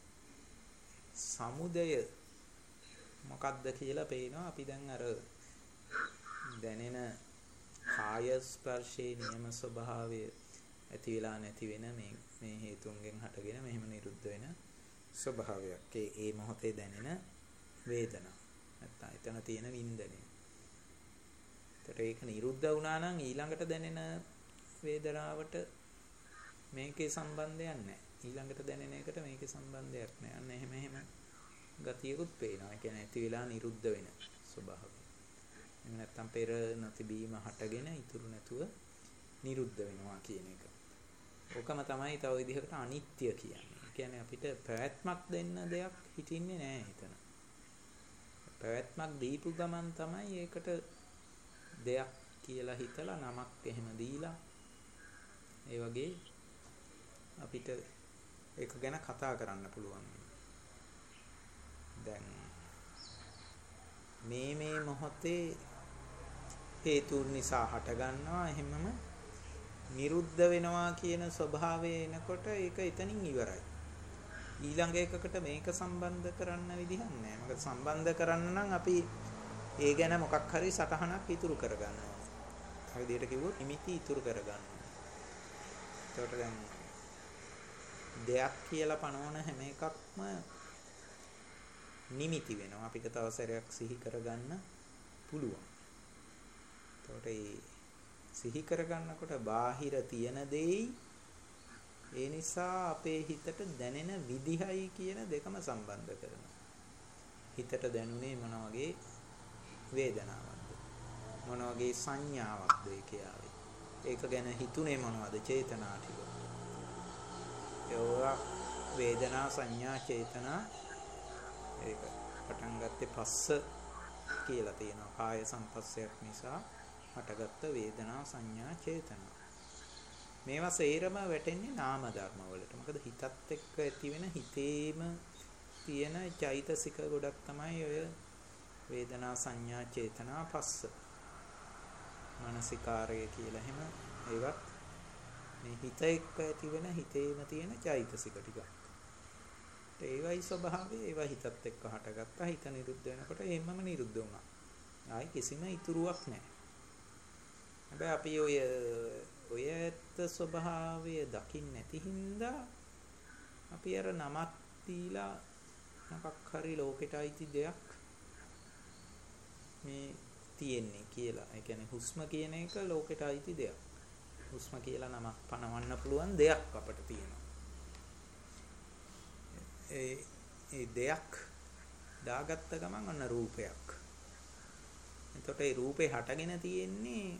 සමුදය මොකක්ද කියලා පේනවා. අපි දැන් අර දැනෙන කාය ස්පර්ශයේ නියම ස්වභාවය ඇති වෙලා නැති වෙන මේ මේ හේතුන්ගෙන් හටගෙන මෙහෙම නිරුද්ධ වෙන ස්වභාවයක්. ඒ ඒ මොහොතේ දැනෙන වේදනා. නැත්නම් එතන තියෙන වින්දනය. ඒතර ඒක නිරුද්ධ වුණා නම් ඊළඟට දැනෙන වේදනාවට මේකේ සම්බන්ධයක් නැහැ. ඊළඟට දැනෙන එකට මේකේ සම්බන්ධයක් නැහැ. අන්න එහෙම එහෙම ගතියකුත් පේනවා. ඒ කියන්නේ ඇති වෙලා නිරුද්ධ වෙන ස්වභාවය. එහෙම නැත්නම් පෙර නොතිබීම හටගෙන ඉතුරු නැතුව නිරුද්ධ වෙනවා කියන එක. ඕකම තමයි තව විදිහකට අනිත්‍ය කියන්නේ. ඒ කියන්නේ අපිට පැවැත්මක් දෙන්න දෙයක් හිටින්නේ නැහැ හිතන. පැවැත්මක් දීපු ගමන් තමයි ඒකට දෙයක් කියලා හිතලා නමක් එහෙම දීලා ඒ වගේ අපිට ඒක ගැන කතා කරන්න පුළුවන්. දැන් මේ මේ මොහොතේ හේතුන් නිසා හට ගන්නවා එහෙමම නිරුද්ධ වෙනවා කියන ස්වභාවය එනකොට ඒක එතනින් ඉවරයි. ඊළඟ එකකට මේක සම්බන්ධ කරන්න විදිහක් නැහැ. මොකද සම්බන්ධ කරන්න නම් අපි ඒ ගැන මොකක් හරි සටහනක් ඉතුරු කරගන්න ඕනේ. ඒ විදිහට කිව්වොත් නිමිති ඉතුරු කරගන්න ඕනේ. ඒකට දැන් දෙයක් කියලා පනවන හැම එකක්ම නිමිති වෙනවා. අපිට තව සැරයක් සිහි කරගන්න පුළුවන්. ඒකට ඒ සිහි කරගන්නකොට බාහිර තියෙන දෙයි ඒ නිසා අපේ හිතට දැනෙන විදිහයි කියන දෙකම සම්බන්ධ කරනවා. හිතට දැනුනේ මොන වගේ වේදනාවක්ද? මොන වගේ සංඥාවක්ද ඒකේ ආවේ? ඒක ගැන හිතුනේ මොනවද? චේතනා ටික. ඒවා වේදනා සංඥා චේතනා ඒක පටන් ගත්තේ පස්ස කියලා තියෙනවා. කාය සංපස්සයක් නිසා හටගත්ත වේදනා සංඥා චේතනා. මේවා සේරම වැටෙන්නේ නාම ධර්ම වලට. මොකද හිතත් එක්ක ඇති වෙන හිතේම තියෙන චෛතසික ගොඩක් තමයි ඔය වේදනා සංඥා චේතනා පස්ස. මානසිකාරය කියලා එහෙම ඒවත් මේ හිත එක්ක ඇති වෙන හිතේම තියෙන චෛතසික ටික. ඒවයි ස්වභාවය. ඒවා හිතත් එක්ක හටගත්තා. හිත නිරුද්ධ වෙනකොට එහෙමම නිරුද්ධ වුණා. ආයි කිසිම ඉතුරුවක් නැහැ. හැබැයි අපි ඔය ඔය ඇත්ත ස්වභාවය දකින්න නැති හින්දා අපි අර නමක් දීලා මොකක් හරි ලෝකෙට අයිති දෙයක් මේ තියෙන්නේ කියලා. ඒ කියන්නේ හුස්ම කියන එක ලෝකෙට අයිති දෙයක්. හුස්ම කියලා නමක් පනවන්න පුළුවන් දෙයක් අපිට තියෙනවා. ඒ ඒ දෙයක් දාගත්ත ගමන් අන්න රූපයක්. එතකොට ඒ රූපේ හටගෙන තියෙන්නේ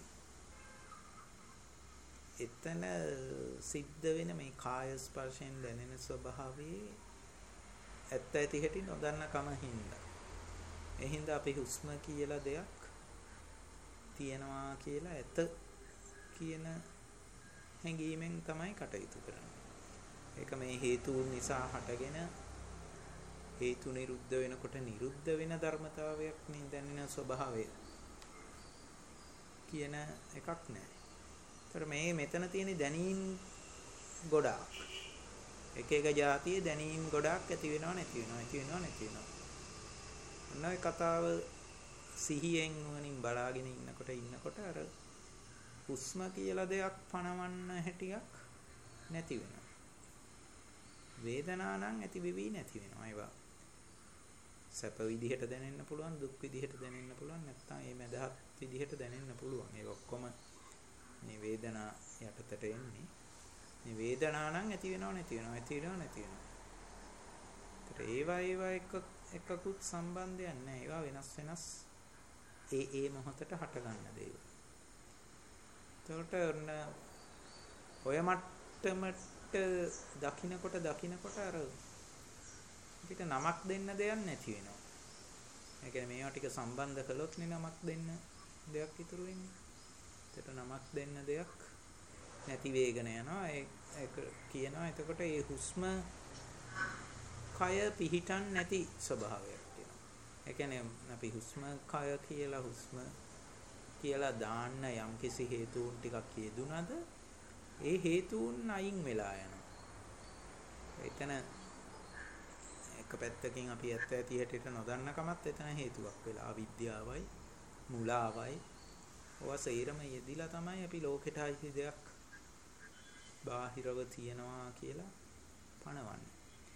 එතන සිද්ධ වෙන මේ කාය ස්පර්ශයෙන් දැනෙන ස්වභාවයේ ඇත්ත ඇති හැටි නොදන්න කම හින්දා. ඒ හින්දා අපි හුස්ම කියලා දෙයක් තියනවා කියලා ඇත කියන හැඟීමෙන් තමයි කටයුතු කරන්නේ. ඒක මේ හේතුන් නිසා හටගෙන හේතු නිරුද්ධ වෙනකොට නිරුද්ධ වෙන ධර්මතාවයක් නේ දැනෙන ස්වභාවය කියන එකක් නැහැ. ඒතර මේ මෙතන තියෙන දැනීම් ගොඩාක්. එක එක જાතියේ දැනීම් ගොඩාක් ඇති වෙනව නැති වෙනව ඇති වෙනව නැති වෙනව. ඔන්න ඔය කතාව සිහියෙන් වනින් බලාගෙන ඉන්නකොට ඉන්නකොට අර හුස්ම කියලා දෙයක් පණවන්න හැටියක් නැති වෙනවා. වේදනා නම් ඇති වෙවි නැති වෙනවා. ඒවා සැප විදිහට දැනෙන්න පුළුවන්, දුක් විදිහට දැනෙන්න පුළුවන්, නැත්නම් මේ මදහත් විදිහට දැනෙන්න පුළුවන්. ඒක ඔක්කොම මේ වේදනා යටතට එන්නේ. මේ වේදනා නම් ඇති වෙනව නැති වෙනව ඇති වෙනව නැති වෙනව. ඒතර ඒවා ඒවා එක එකකුත් සම්බන්ධයක් නැහැ. ඒවා වෙනස් වෙනස් ඒ ඒ මොහොතට හට ගන්න දේවල්. ඒකට ඔන්න ඔය මට්ටමට දකින්නකොට දකින්නකොට අර අපිට නමක් දෙන්න දෙයක් නැති වෙනවා. ඒ කියන්නේ මේවා ටික සම්බන්ධ කළොත් නේ නමක් දෙන්න දෙයක් ඉතුරු වෙන්නේ. ඒකට නමක් දෙන්න දෙයක් නැති වේගන යනවා. ඒක කියනවා එතකොට මේ හුස්ම කය පිහිටන් නැති ස්වභාවයක් තියෙනවා. ඒ කියන්නේ අපි හුස්ම කය කියලා හුස්ම කියලා දාන්න යම්කිසි හේතුන් ටිකක් යෙදුනද ඒ හේතුන් අයින් වෙලා යනවා. එතන එක පැත්තකින් අපි ඇත්ත ඇති හැටියට නොදන්න කමත් එතන හේතුවක් වෙලා අවිද්‍යාවයි මුලාවයි ඔවා සේරම යෙදිලා තමයි අපි ලෝකෙට ආйти දෙයක් බාහිරව තියනවා කියලා පණවන්නේ.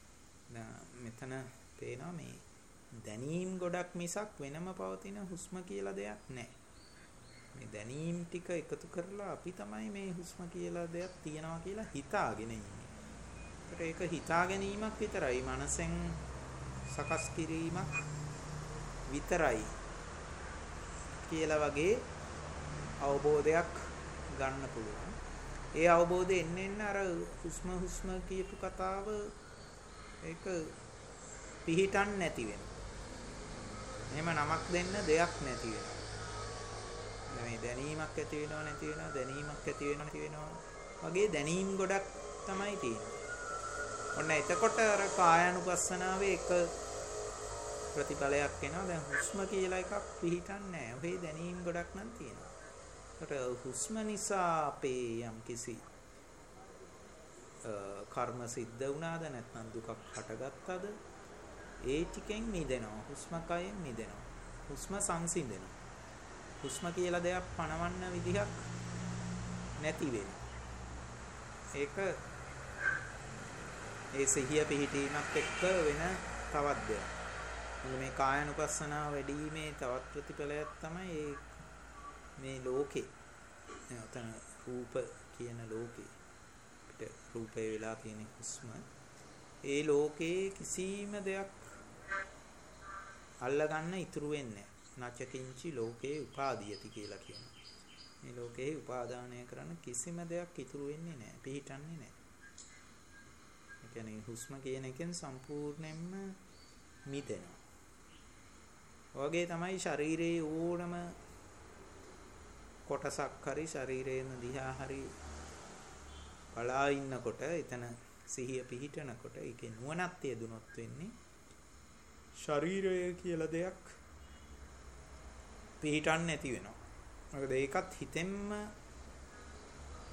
මෙතන පේනවා මේ දැනීම් ගොඩක් මිසක් වෙනම පවතින හුස්ම කියලා දෙයක් නැහැ. මේ දැනීම් ටික එකතු කරලා අපි තමයි මේ හුස්ම කියලා දෙයක් තියනවා කියලා හිතාගෙන ඉන්නේ. ඒක හිතා ගැනීමක් විතරයි, මනසෙන් සකස් කිරීමක් විතරයි කියලා වගේ අවබෝධයක් ගන්න පුළුවන්. ඒ අවබෝධය එන්නේ එන්න අර හුස්ම හුස්ම කියපු කතාව ඒක පිහිටන් නැති වෙනවා. එහෙම නමක් දෙන්න දෙයක් නැති වෙනවා. මේ දැනීමක් ඇති වෙනව නැති වෙනවා, දැනීමක් ඇති වෙනව නැති වෙනවා වගේ දැනීම් ගොඩක් තමයි තියෙන්නේ. ඔන්න එතකොට අර කායानुපස්සනාවේ එක ප්‍රතිඵලයක් එනවා. දැන් හුස්ම කියලා එකක් පිහිටන් නැහැ. ඔහේ දැනීම් ගොඩක් නම් තියෙනවා. ඒකට හුස්ම නිසා අපේ යම් කිසි කර්ම සිද්ධ වුණාද නැත්නම් දුකක් හටගත්තද ඒ ටිකෙන් මිදෙනවා. හුස්ම කයෙන් මිදෙනවා. හුස්ම සංසිඳෙනවා. හුස්ම කියලා දෙයක් පණවන්න විදිහක් නැති වෙනවා. ඒක ඒ සිහිය පිහිටීමක් එක්ක වෙන තවත් දෙයක්. මේ කායानुපස්සනාව වැඩිීමේ තවත් ප්‍රතිඵලයක් තමයි මේ ලෝකේ නැත්නම් රූප කියන ලෝකේ අපිට රූපේ වෙලා තියෙන හුස්ම. ඒ ලෝකේ කිසිම දෙයක් අල්ලගන්න ඉතුරු වෙන්නේ නැහැ. නචකින්චි ලෝකේ උපාදීයති කියලා කියනවා. මේ ලෝකේ උපාදානය කරන කිසිම දෙයක් ඉතුරු වෙන්නේ නැහැ. පිහිටන්නේ නැහැ. ඒ කියන්නේ හුස්ම කියන එකෙන් සම්පූර්ණයෙන්ම මිදෙනවා. වගේ තමයි ශරීරයේ ඕනම කොටසක් හරි ශරීරයේම දිහා හරි බලා ඉන්නකොට එතන සිහිය පිහිටනකොට ඒකේ නුවණක් යෙදුනොත් වෙන්නේ ශරීරය කියලා දෙයක් පිහිටන්නේ නැති වෙනවා. මොකද ඒකත් හිතෙන්ම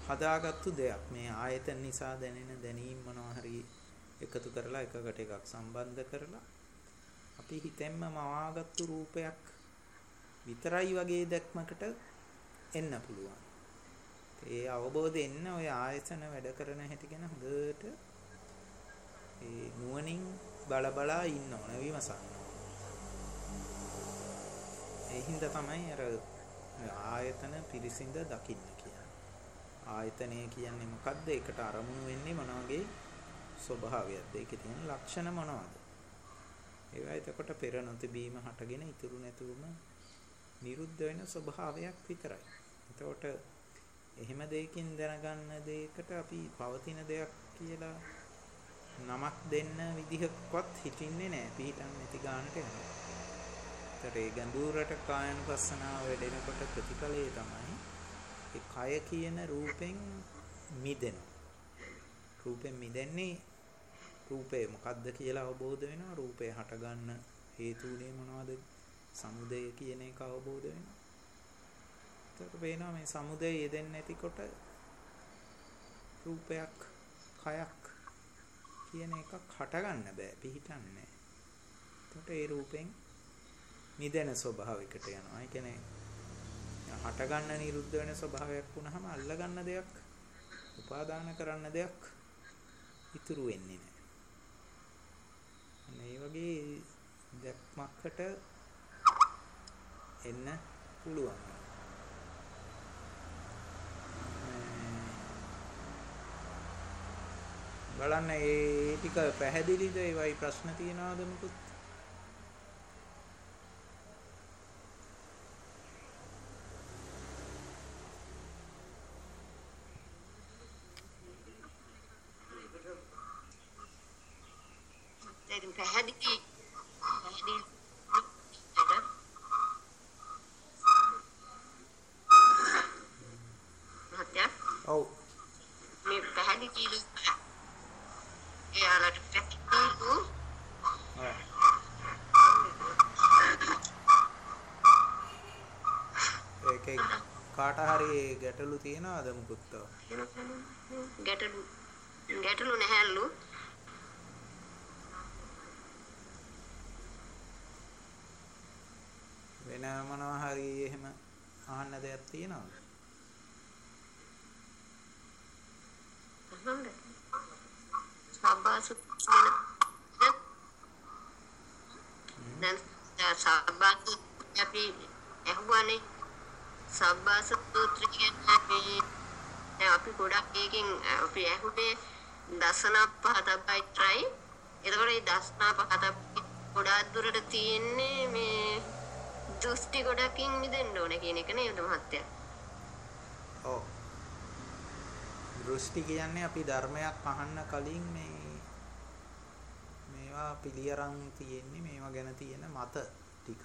හදාගත්තු දෙයක්. මේ ආයතන නිසා දැනෙන දැනීම් මොනවා හරි එකතු කරලා එකකට එකක් සම්බන්ධ කරලා අපි හිතෙන්ම මවාගත්තු රූපයක් විතරයි වගේ දැක්මකට එන්න පුළුවන්. ඒ අවබෝධය එන්න ඔය ආයතන වැඩ කරන හැටි ගැන හොඳට ඒ නුවණින් බල බලා ඉන්න ඕන විමසන්න. ඒ හින්දා තමයි අර ආයතන පිරිසිඳ දකින්න කියන්නේ. ආයතනය කියන්නේ මොකද්ද? ඒකට අරමුණු වෙන්නේ මොන වගේ ස්වභාවයක්ද? ඒකේ තියෙන ලක්ෂණ මොනවද? ඒවා එතකොට පෙර නොතිබීම හටගෙන ඉතුරු නැතුවම නිරුද්ධ වෙන ස්වභාවයක් විතරයි. එතකොට එහෙම දෙයකින් දැනගන්න දෙයකට අපි පවතින දෙයක් කියලා නමක් දෙන්න විදිහක්වත් හිතින්නේ නැහැ. පිටින් නැති ගන්නට යනවා. ඒතර ඒ ගැඹුරට කායනුපස්සනාව වැඩෙනකොට ප්‍රතිඵලය තමයි ඒ කය කියන රූපෙන් මිදෙනවා. රූපෙන් මිදෙන්නේ රූපේ මොකද්ද කියලා අවබෝධ වෙනවා. රූපේ හටගන්න හේතුනේ මොනවද? සමුදය කියන එක අවබෝධ වෙනවා. ඒකට වෙනවා මේ සමුදය යෙදෙන්නේ නැතිකොට රූපයක් කයක් කියන එකක් හටගන්න බෑ, පිහිටන්නේ නැහැ. ඒකට ඒ රූපෙන් නිදෙන ස්වභාවයකට යනවා. ඒ කියන්නේ හටගන්න නිරුද්ධ වෙන ස්වභාවයක් වුණාම අල්ලගන්න දෙයක්, උපාදාන කරන්න දෙයක් ඉතුරු වෙන්නේ නැහැ. මේ වගේ දැක්මකට එන්න පුළුවන්. බලන්න ඒ ටික පැහැදිලිද? ඒවයි ප්‍රශ්න තියනවාද මොකුත්? ඒක පැහැදිලි පැහැදිලි ඔව් මේ පැහැදිලි යාලට පැහැදිලි ඒකේ කාට හරි ගැටලු තියනවද මොකුත්? ගැටලු ගැටලු නැහැලු. වෙන මොනවා හරි එහෙම අහන්න දෙයක් තියනවද? අහන්න. සබ්බාසු කියන දැන් සබ්බාසු අපි ඇහුවානේ. සබ්බාසු සූත්‍රය කියන්නේ දැන් අපි ගොඩක් එකකින් අපි ඇහුවේ දසන පහතබ්බයි try. එතකොට මේ දසන පහතබ්බයි ගොඩාක් දුරට තියෙන්නේ මේ දෘෂ්ටි ගොඩකින් මිදෙන්න ඕන කියන එක නේද මහත්තයා? ඔව්. දෘෂ්ටි කියන්නේ අපි ධර්මයක් අහන්න කලින් මේ මේවා පිළියරන් තියෙන්නේ මේවා ගැන තියෙන මත ටික.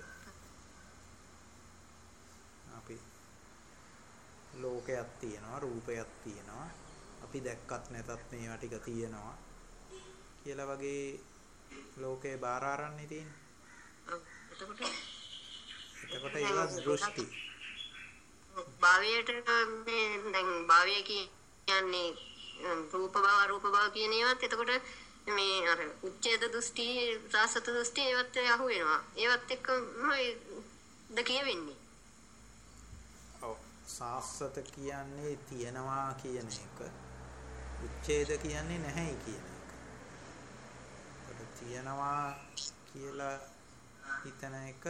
අපි ලෝකයක් තියෙනවා, රූපයක් තියෙනවා. අපි දැක්කත් නැතත් මේවා ටික තියෙනවා කියලා වගේ ලෝකේ බාර ආරන්නේ තියෙන්නේ. එතකොට එතකොට ඒවා දෘෂ්ටි. භාවයට මේ දැන් භාවය කියන්නේ රූප භව අරූප භව කියන ඒවාත් එතකොට මේ අර උච්ඡේද දෘෂ්ටි රාසත දෘෂ්ටි ඒවත් අහු වෙනවා. ඒවත් එක්කමයි ද කියවෙන්නේ. ඔව්. සාස්වත කියන්නේ තියනවා කියන එක. උච්ඡේද කියන්නේ නැහැ කියන එක. ඒක තියනවා කියලා හිතන එක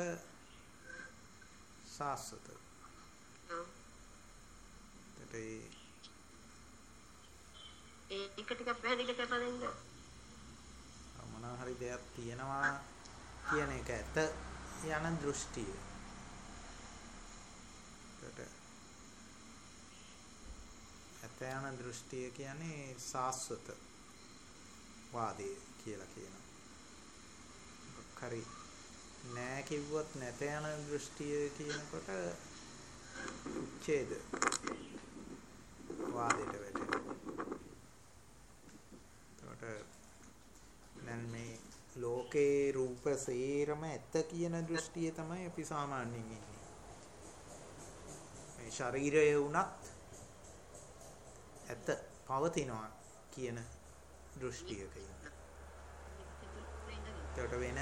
සාස්වත. ඒ ඒක ටිකක් පැහැදිලි කරලා දෙන්න. මොනවා හරි දෙයක් තියෙනවා කියන එක ඇත යන දෘෂ්ටිය. ඒකට ඇත යන දෘෂ්ටිය කියන්නේ සාස්වත වාදය කියලා කියනවා. හරි නෑ කිව්වොත් නැත යන දෘෂ්ටිය කියනකොට උච්ඡේද වාදයට වැටෙනවා. දැන් මේ ලෝකේ රූප සේරම ඇත්ත කියන දෘෂ්ටිය තමයි අපි සාමාන්‍යයෙන් ඉන්නේ. මේ ශරීරය වුණත් ඇත පවතිනවා කියන දෘෂ්ටියක ඉන්න. ඒකට වෙන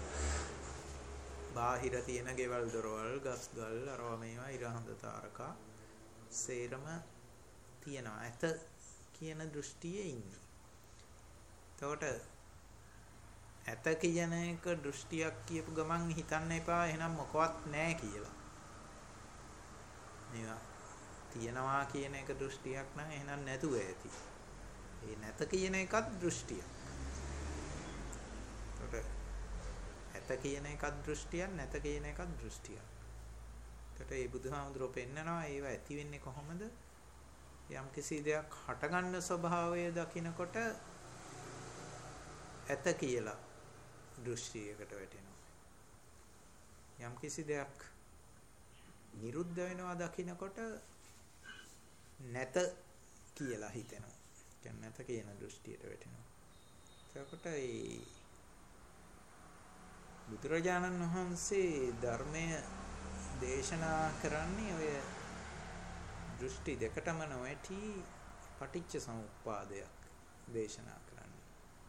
බාහිර තියෙන ගෙවල් දොරවල් ගස් ගල් අරවා මේවා ඉරහඳ තාරකා සේරම තියෙනවා. ඇත කියන දෘෂ්ටියේ ඉන්නේ. එතකොට ඇත කියන එක දෘෂ්ටියක් කියපු ගමන් හිතන්න එපා එහෙනම් මොකවත් නැහැ කියලා. මේවා තියනවා කියන එක දෘෂ්ටියක් නම් එහෙනම් නැතුව ඇති. ඒ නැත කියන එකත් දෘෂ්ටියක්. එතකොට ඇත කියන එකත් දෘෂ්ටියක් නැත කියන එකත් දෘෂ්ටියක්. එතකොට මේ බුදුහාමුදුරුවෝ පෙන්නනවා ඒව ඇති වෙන්නේ කොහොමද? යම් කිසි දෙයක් හටගන්න ස්වභාවය දකිනකොට ඇත කියලා දෘෂ්ටියකට වැටෙනවා. යම් කිසි දෙයක් නිරුද්ධ වෙනවා දකිනකොට නැත කියලා හිතෙනවා. කියන්නේ නැත කියන දෘෂ්ටියට වැටෙනවා. එතකොට ඒ බුදුරජාණන් වහන්සේ ධර්මය දේශනා කරන්නේ ඔය දෘෂ්ටි දෙකටම නොවැටි පටිච්ච සමුප්පාදයක් දේශනා කරන්නේ.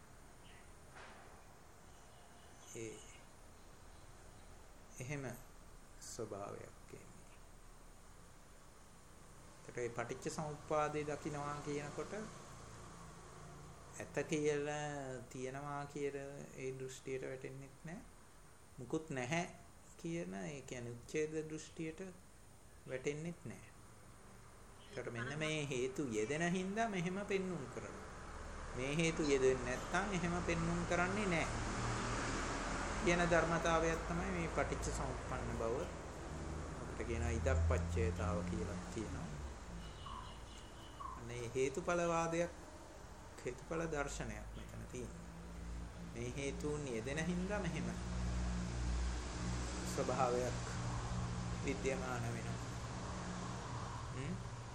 ඒ එහෙම ස්වභාවයක් එන්නේ. ඒකට ඒ පටිච්ච සමුප්පාදේ දකින්නවා කියනකොට ඇත කියලා තියනවා කියන ඒ දෘෂ්ටියට වැටෙන්නේ නැහැ. මුකුත් නැහැ කියන ඒ කියන්නේ උච්ඡේද දෘෂ්ටියට වැටෙන්නේ නැහැ. ඒකට මෙන්න මේ හේතු යෙදෙන හින්දා මෙහෙම පෙන්눔 කරනවා. මේ හේතු යෙදෙන්නේ නැත්නම් එහෙම පෙන්눔 කරන්නේ නැහැ. කියන ධර්මතාවයක් තමයි මේ පටිච්ච සමුප්පන්න බව. අපිට කියනවා ඉදප්පච්චේතාව කියලා කියනවා. අනේ හේතුඵල වාදයක් හේතුඵල දර්ශනයක් මෙතන තියෙනවා. මේ හේතුන් යෙදෙන හින්දා මෙහෙම ස්වභාවයක් විද්‍යමාන වෙනවා. හ්ම්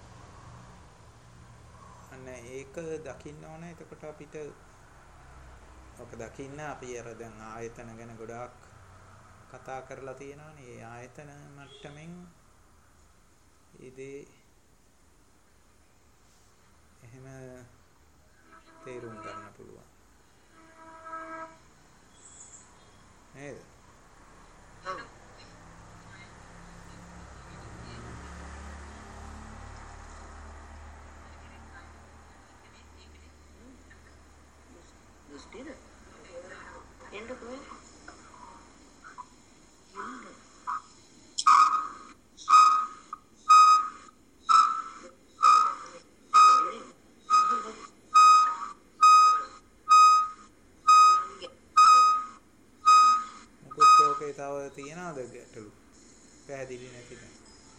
අනේ ඒක දකින්න ඕන. එතකොට අපිට ඔක දකින්න අපි අර දැන් ආයතන ගැන ගොඩාක් කතා කරලා තියෙනවානේ. ඒ ආයතන මට්ටමින් ඉදී එහෙම තේරුම් ගන්න පුළුවන් නේද? Did it? End of it? මොකද ඔකේ තව තියනවද ගැටලු? පැහැදිලි නැති දැන්.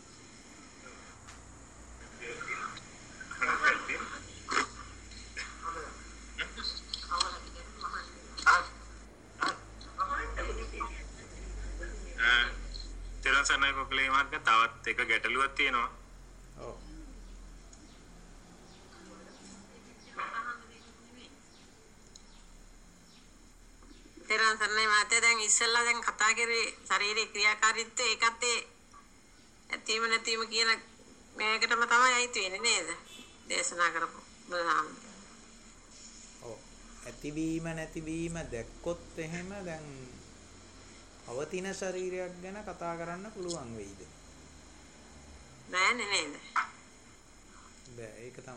තෙරසනයි පොකලේ මාර්ග තවත් එක ගැටලුවක් තියෙනවා. ඔව්. තෙරසනයි මාතේ දැන් ඉස්සෙල්ලා දැන් කතා කරේ ශාරීරික ක්‍රියාකාරීත්වය ඒකත් ඒ ඇතීම නැතිම කියන මේකටම තමයි අයිති වෙන්නේ නේද? දේශනා කරපො බුදුහාම. ඔව්. ඇතිවීම නැතිවීම දැක්කොත් එහෙම දැන් අවතින ශරීරයක් ගැන කතා කරන්න පුළුවන් වෙයිද? නෑ නේද? බෑ ඒක තමයි.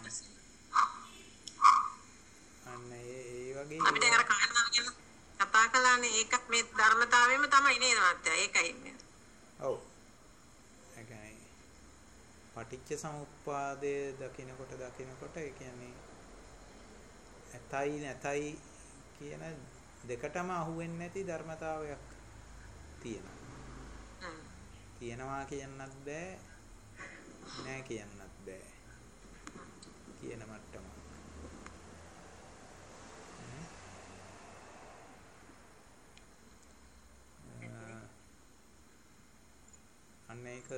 අන්න ඒ ඒ වගේ අපිට අර කාරණා ගැන කතා කළානේ ඒකත් මේ ධර්මතාවයම තමයි නේද මාත්‍යා? ඒකයි මේ. ඔව්. ඒ කියන්නේ පටිච්ච සමුප්පාදය දකිනකොට දකිනකොට ඒ කියන්නේ ඇතයි නැතයි කියන දෙකටම අහුවෙන්නේ නැති ධර්මතාවයක් තියෙනවා. තියෙනවා කියන්නත් බෑ නෑ කියන්නත් බෑ කියන මට්ටම. අන්න ඒක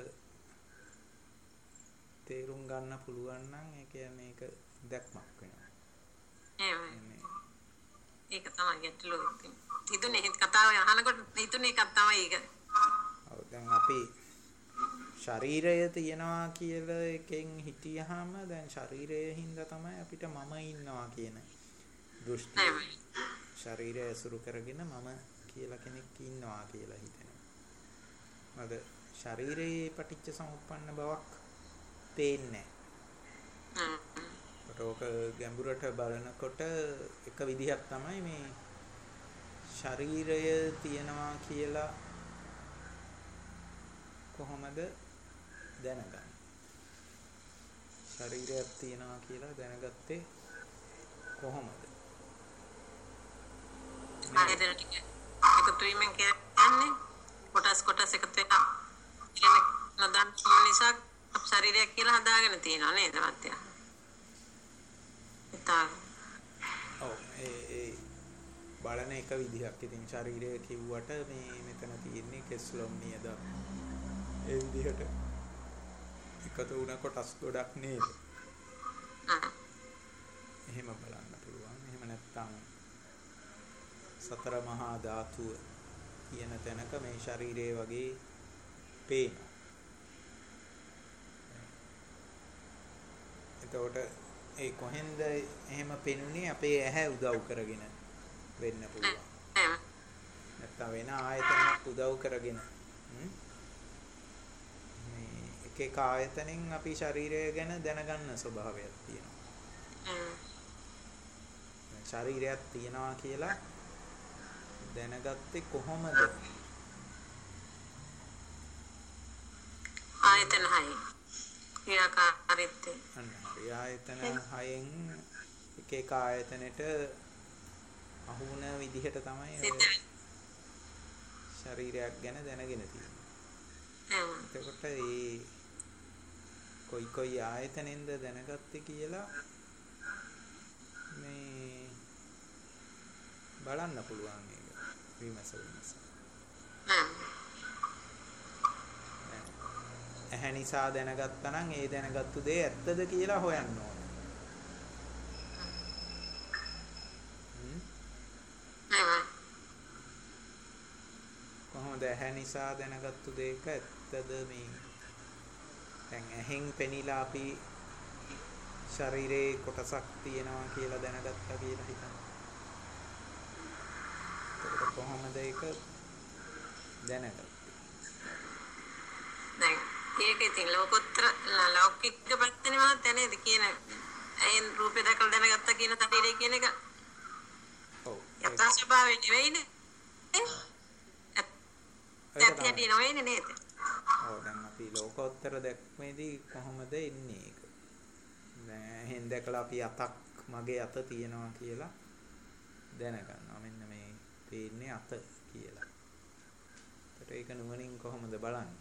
තේරුම් ගන්න පුළුවන් නම් ඒ කියන්නේ ඒක දැක්මක් වෙනවා. එහෙමයි. ඒක තමයි ගැටලුව. හිතුනේ හිත කතාව අහනකොට හිතුනේ එකක් තමයි ඒක. ඔව් දැන් අපි ශරීරය තියනවා කියලා එකෙන් හිටියාම දැන් ශරීරයේ හින්දා තමයි අපිට මම ඉන්නවා කියන දෘෂ්ටිය. ශරීරය ඇසුරු කරගෙන මම කියලා කෙනෙක් ඉන්නවා කියලා හිතෙනවා. මොකද ශරීරයේ පටිච්ච සමුප්පන්න බවක් පේන්නේ නැහැ. ඒක ගැඹුරට බලනකොට එක විදිහක් තමයි මේ ශරීරය තියනවා කියලා කොහොමද දැනගන්නේ? ශරීරයක් තියනවා කියලා දැනගත්තේ කොහොමද? ආයතන ටික එකතු වීමෙන් කියන්නේ කොටස් කොටස් එකතු වෙලා ඉගෙන ගන්න නිසා ශරීරයක් කියලා හදාගෙන තියෙනවා නේද මත්ය? ඒතර ඔව් ඒ ඒ බලන එක විදිහක්. ඉතින් ශරීරය කිව්වට මේ මෙතන තියෙන්නේ කෙස්ලොම් නියද ඒ විදිහට එකතු වුණ කොටස් ගොඩක් නේද? එහෙම බලන්න පුළුවන්. එහෙම නැත්නම් සතර මහා ධාතුව කියන තැනක මේ ශරීරය වගේ පේනවා. එතකොට ඒ කොහෙන්ද එහෙම පෙනුනේ? අපේ ඇහැ උදව් කරගෙන වෙන්න පුළුවන්. නැත්නම් වෙන ආයතනයක් උදව් කරගෙන. මේ එක එක ආයතනෙන් අපි ශරීරය ගැන දැනගන්න ස්වභාවයක් තියෙනවා. ශරීරයක් තියනවා කියලා දැනගත්තේ කොහොමද? ආයතන හය ක්‍රියාකාරීත්වය. අන්න හරි. ආයතන හයෙන් එක එක ආයතනෙට අහු වුණ විදිහට තමයි ශරීරයක් ගැන දැනගෙන තියෙන්නේ. එතකොට ඒ කොයි කොයි ආයතනෙන්ද දැනගත්තේ කියලා මේ බලන්න පුළුවන් ඒක විමස විමස. ඇහැ නිසා දැනගත්තා නම් ඒ දැනගත්තු දේ ඇත්තද කියලා හොයන්න ඕන. කොහොමද ඇහැ නිසා දැනගත්තු දෙයක ඇත්තද මේ? දැන් ඇහෙන් පෙනිලා අපි ශරීරයේ කොටසක් තියෙනවා කියලා දැනගත්තා කියලා හිතන්න. ඒක කොහොමද ඒක දැනගත්තේ? දැන් ඒක ඉතින් ලෝකෝත්තර ලෞකික පැත්තනේ මම දැනේද කියන අයන් රූපේ දැකලා දැනගත්තා කියන ශරීරය කියන එක. ඔව්. යථා ස්වභාවය නෙවෙයිනේ. ඒක ඇත්තටම නෙවෙයිනේ නේද? ඔව් දැන් අපි ලෝකෝත්තර දැක්මේදී කොහොමද එන්නේ ඒක? දැන් එහෙන් දැකලා අපි අතක් මගේ අත තියෙනවා කියලා දැනගන්නවා. මෙන්න මේ පේන්නේ අත කියලා. ඒකට ඒක නුවණින් කොහොමද බලන්නේ?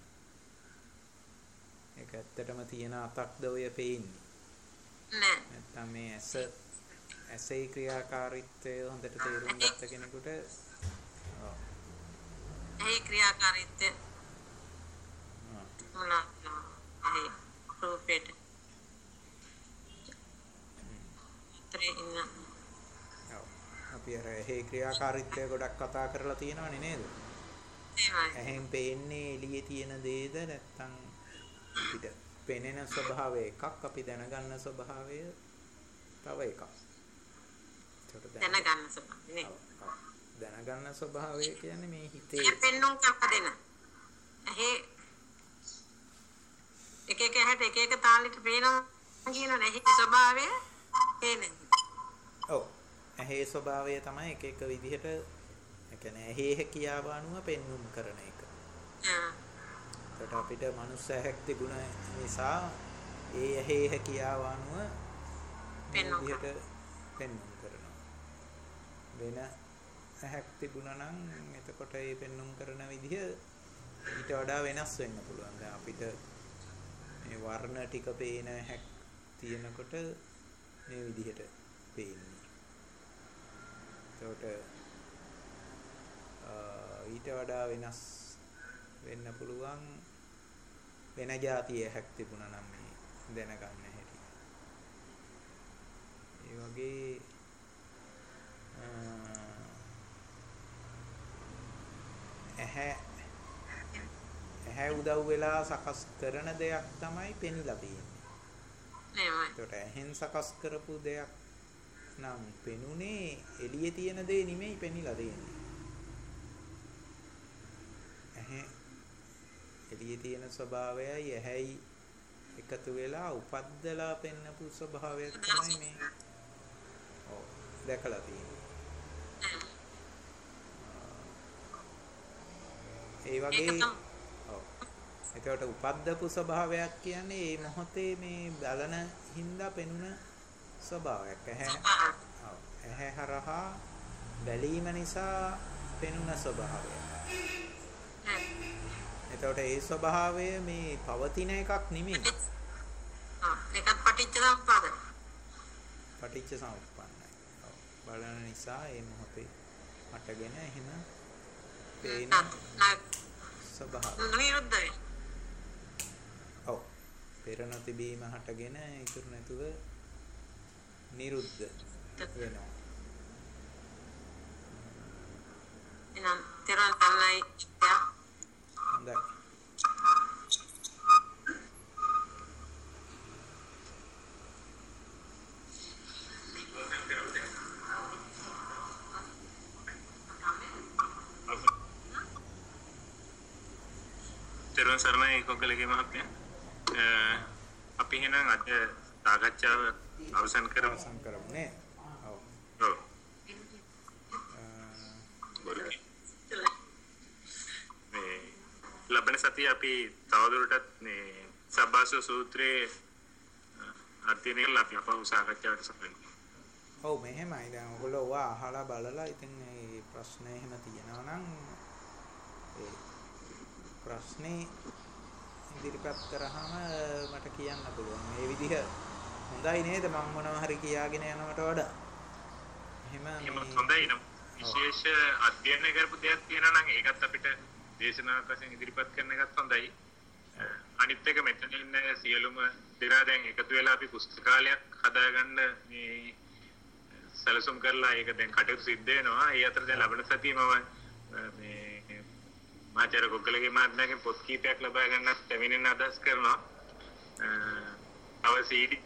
ඒක ඇත්තටම තියෙන අතක්ද ඔය පේන්නේ? නෑ. නැත්නම් මේ ඇස ඇසේ ක්‍රියාකාරීත්වය හොඳට තේරුම් ගත්ත කෙනෙකුට ඔව්. ඒ ක්‍රියාකාරීත්වය මොනවා? ඒ රූපෙට. ත්‍රිින්න. ඔව්. අපි අර ඒ ක්‍රියාකාරීත්වය ගොඩක් කතා කරලා තියෙනවනේ නේද? එහෙමයි. එහෙන් පේන්නේ එළියේ තියෙන දේද නැත්නම් අපිට පෙනෙන ස්වභාවය එකක්, අපි දැනගන්න ස්වභාවය තව එකක්. දැනගන්න ස්වභාවය නේ. දැනගන්න ස්වභාවය කියන්නේ මේ හිතේ පෙන්නුම් කපදෙන. එහේ එක එක හැට එක එක තාලෙට පේනවා කියනනේ එහි ස්වභාවය එන්නේ. ඔව්. එහේ ස්වභාවය තමයි එක එක විදිහට ඒ කියන්නේ එහේ හැකියාව අනුව පෙන්눔 කරන එක. ආ. ඒකට අපිට මනුස්ස ඇහැක් තිබුණ නිසා ඒ ඇහි හැකියාව අනුව පෙන්눔 පෙන්눔 කරනවා. වෙන ඇහැක් තිබුණා නම් එතකොට ඒ පෙන්눔 කරන විදිහ ඊට වඩා වෙනස් වෙන්න පුළුවන්. දැන් අපිට මේ වර්ණ ටික පේන ඇහැක් තියෙනකොට මේ විදිහට පේන්නේ. ඒකට ඊට වඩා වෙනස් වෙන්න පුළුවන් වෙන જાතිය ඇහැක් තිබුණා නම් මේ දැනගන්න හැටි. ඒ වගේ ඇහැ ඇහැ උදව් වෙලා සකස් කරන දෙයක් තමයි පෙනිලා තියෙන්නේ. එහෙමයි. ඒකට ඇහෙන් සකස් කරපු දෙයක් නම් පෙනුනේ එළියේ තියෙන දේ නෙමෙයි පෙනිලා තියෙන්නේ. ඇහැ එළියේ තියෙන ස්වභාවයයි ඇහැයි එකතු වෙලා උපද්දලා පෙන්නපු ස්වභාවයක් තමයි මේ ඔව් දැකලා තියෙන්නේ. ඒ වගේ ඔව් ඒකට උපද්දපු ස්වභාවයක් කියන්නේ මේ මොහොතේ මේ බලන හින්දා පෙනුන ස්වභාවයක්. ඇහැ ඔව් ඇහැ හරහා බැලීම නිසා පෙනුන ස්වභාවය. එතකොට ඒ ස්වභාවය මේ පවතින එකක් නෙමෙයි. ආ ඒකත් පටිච්ච සමුප්පාද. පටිච්ච සමුප්පන්නයි. ඔව් බලන නිසා ඒ මොහොතේ හටගෙන එහෙම පේන ස්වභාවය. නිරුද්ධයි. ඔව් පෙර නොතිබීම හටගෙන ඉතුරු නැතුව නිරුද්ධ වෙනවා. එහෙනම් තේරුම් ගන්නයි යා. හොඳයි. තෙරුවන් සරණයි කොගලගේ මහත්මයා. අපි එහෙනම් අද සාකච්ඡාව අවසන් කරමු. අවසන් කරමු නේ. ඔව්. ඔව්. මේ ලබන සතිය අපි තවදුරටත් මේ සබ්බාසව සූත්‍රයේ අධ්‍යයනය කරලා අපි අපව සාකච්ඡාවට සම්බන්ධ. ඔව් මෙහෙමයි. දැන් ඔයගොල්ලෝ ඔවා අහලා බලලා ඉතින් මේ ප්‍රශ්න එහෙම තියෙනවා නම් ඒ ප්‍රශ්නේ ඉදිරිපත් කරාම මට කියන්න පුළුවන්. මේ විදිහ හොඳයි නේද? මම මොනවා හරි කියාගෙන යනවට වඩා. එහෙම එහෙම හොඳයි නම් විශේෂ අධ්‍යයනය කරපු දෙයක් තියෙනවා නම් ඒකත් අපිට දේශනාවක් වශයෙන් ඉදිරිපත් කරන එකත් හොඳයි. අනිත් එක මෙතන ඉන්න සියලුම දෙනා දැන් එකතු වෙලා අපි පුස්තකාලයක් හදාගන්න මේ සැලසුම් කරලා ඒක දැන් කටයුතු සිද්ධ වෙනවා. ඒ අතර දැන් ලබන සතියේ මම මේ මාචාර්ය කොග්ගලගේ මහත්මයාගෙන් පොත් කීපයක් ලබා ගන්නත් පැමිණෙන්න අදහස් කරනවා. අව සීඩි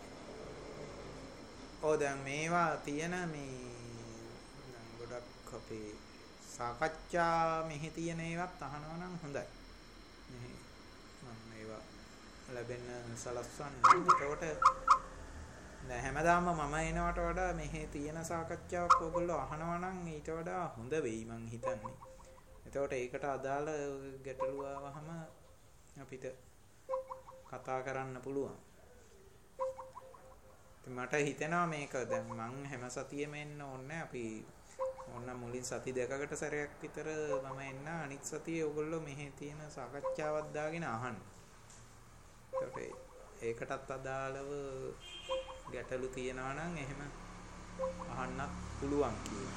ඔව් දැන් මේවා තියෙන මේ දැන් ගොඩක් අපේ සාකච්ඡා මෙහි තියෙන ඒවත් අහනවා නම් හොඳයි. මෙහි මම ඒවා ලැබෙන්න සලස්වන්නේ. ඒකට දැන් හැමදාම මම එනවට වඩා මෙහි තියෙන සාකච්ඡාවක් ඕගොල්ලෝ අහනවා නම් ඊට වඩා හොඳ වෙයි මං හිතන්නේ. එතකොට ඒකට අදාළ ගැටලු ආවහම අපිට කතා කරන්න පුළුවන්. මට හිතෙනවා මේක දැන් මං හැම සතියෙම එන්න ඕනේ. අපි ඕන මුලින් සති දෙකකට සැරයක් විතර මම එන්න. අනිත් සතියේ ඔයගොල්ලෝ මෙහි තියෙන සාකච්ඡාවක් දාගෙන අහන්න. එතකොට ඒකටත් අදාළව ගැටලු තියෙනවා නම් එහෙම අහන්නත් පුළුවන් කියලා.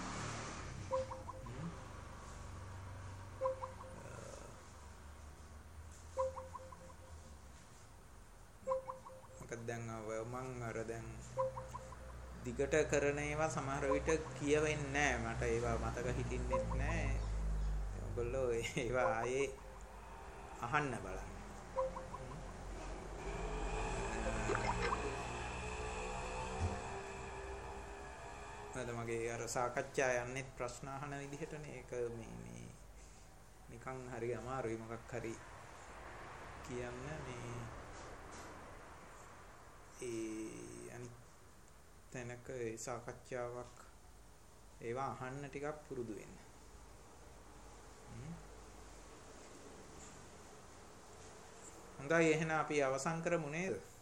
දැන් මම අර දැන් දිගට කරන ඒවා සමහර විට කියවෙන්නේ නැහැ. මට ඒවා මතක හිටින්නේ නැහැ. ඔයගොල්ලෝ ඒවා ආයේ අහන්න බලන්න. මම මගේ අර සාකච්ඡා යන්නේ ප්‍රශ්න අහන විදිහටනේ. ඒක මේ මේ නිකන් හරි අමාරුයි මොකක් හරි කියන්න මේ ඒ අනිත් තැනක සාකච්ඡාවක් ඒවා අහන්න ටිකක් පුරුදු වෙන්න. හොඳයි එහෙනම් අපි අවසන් කරමු නේද?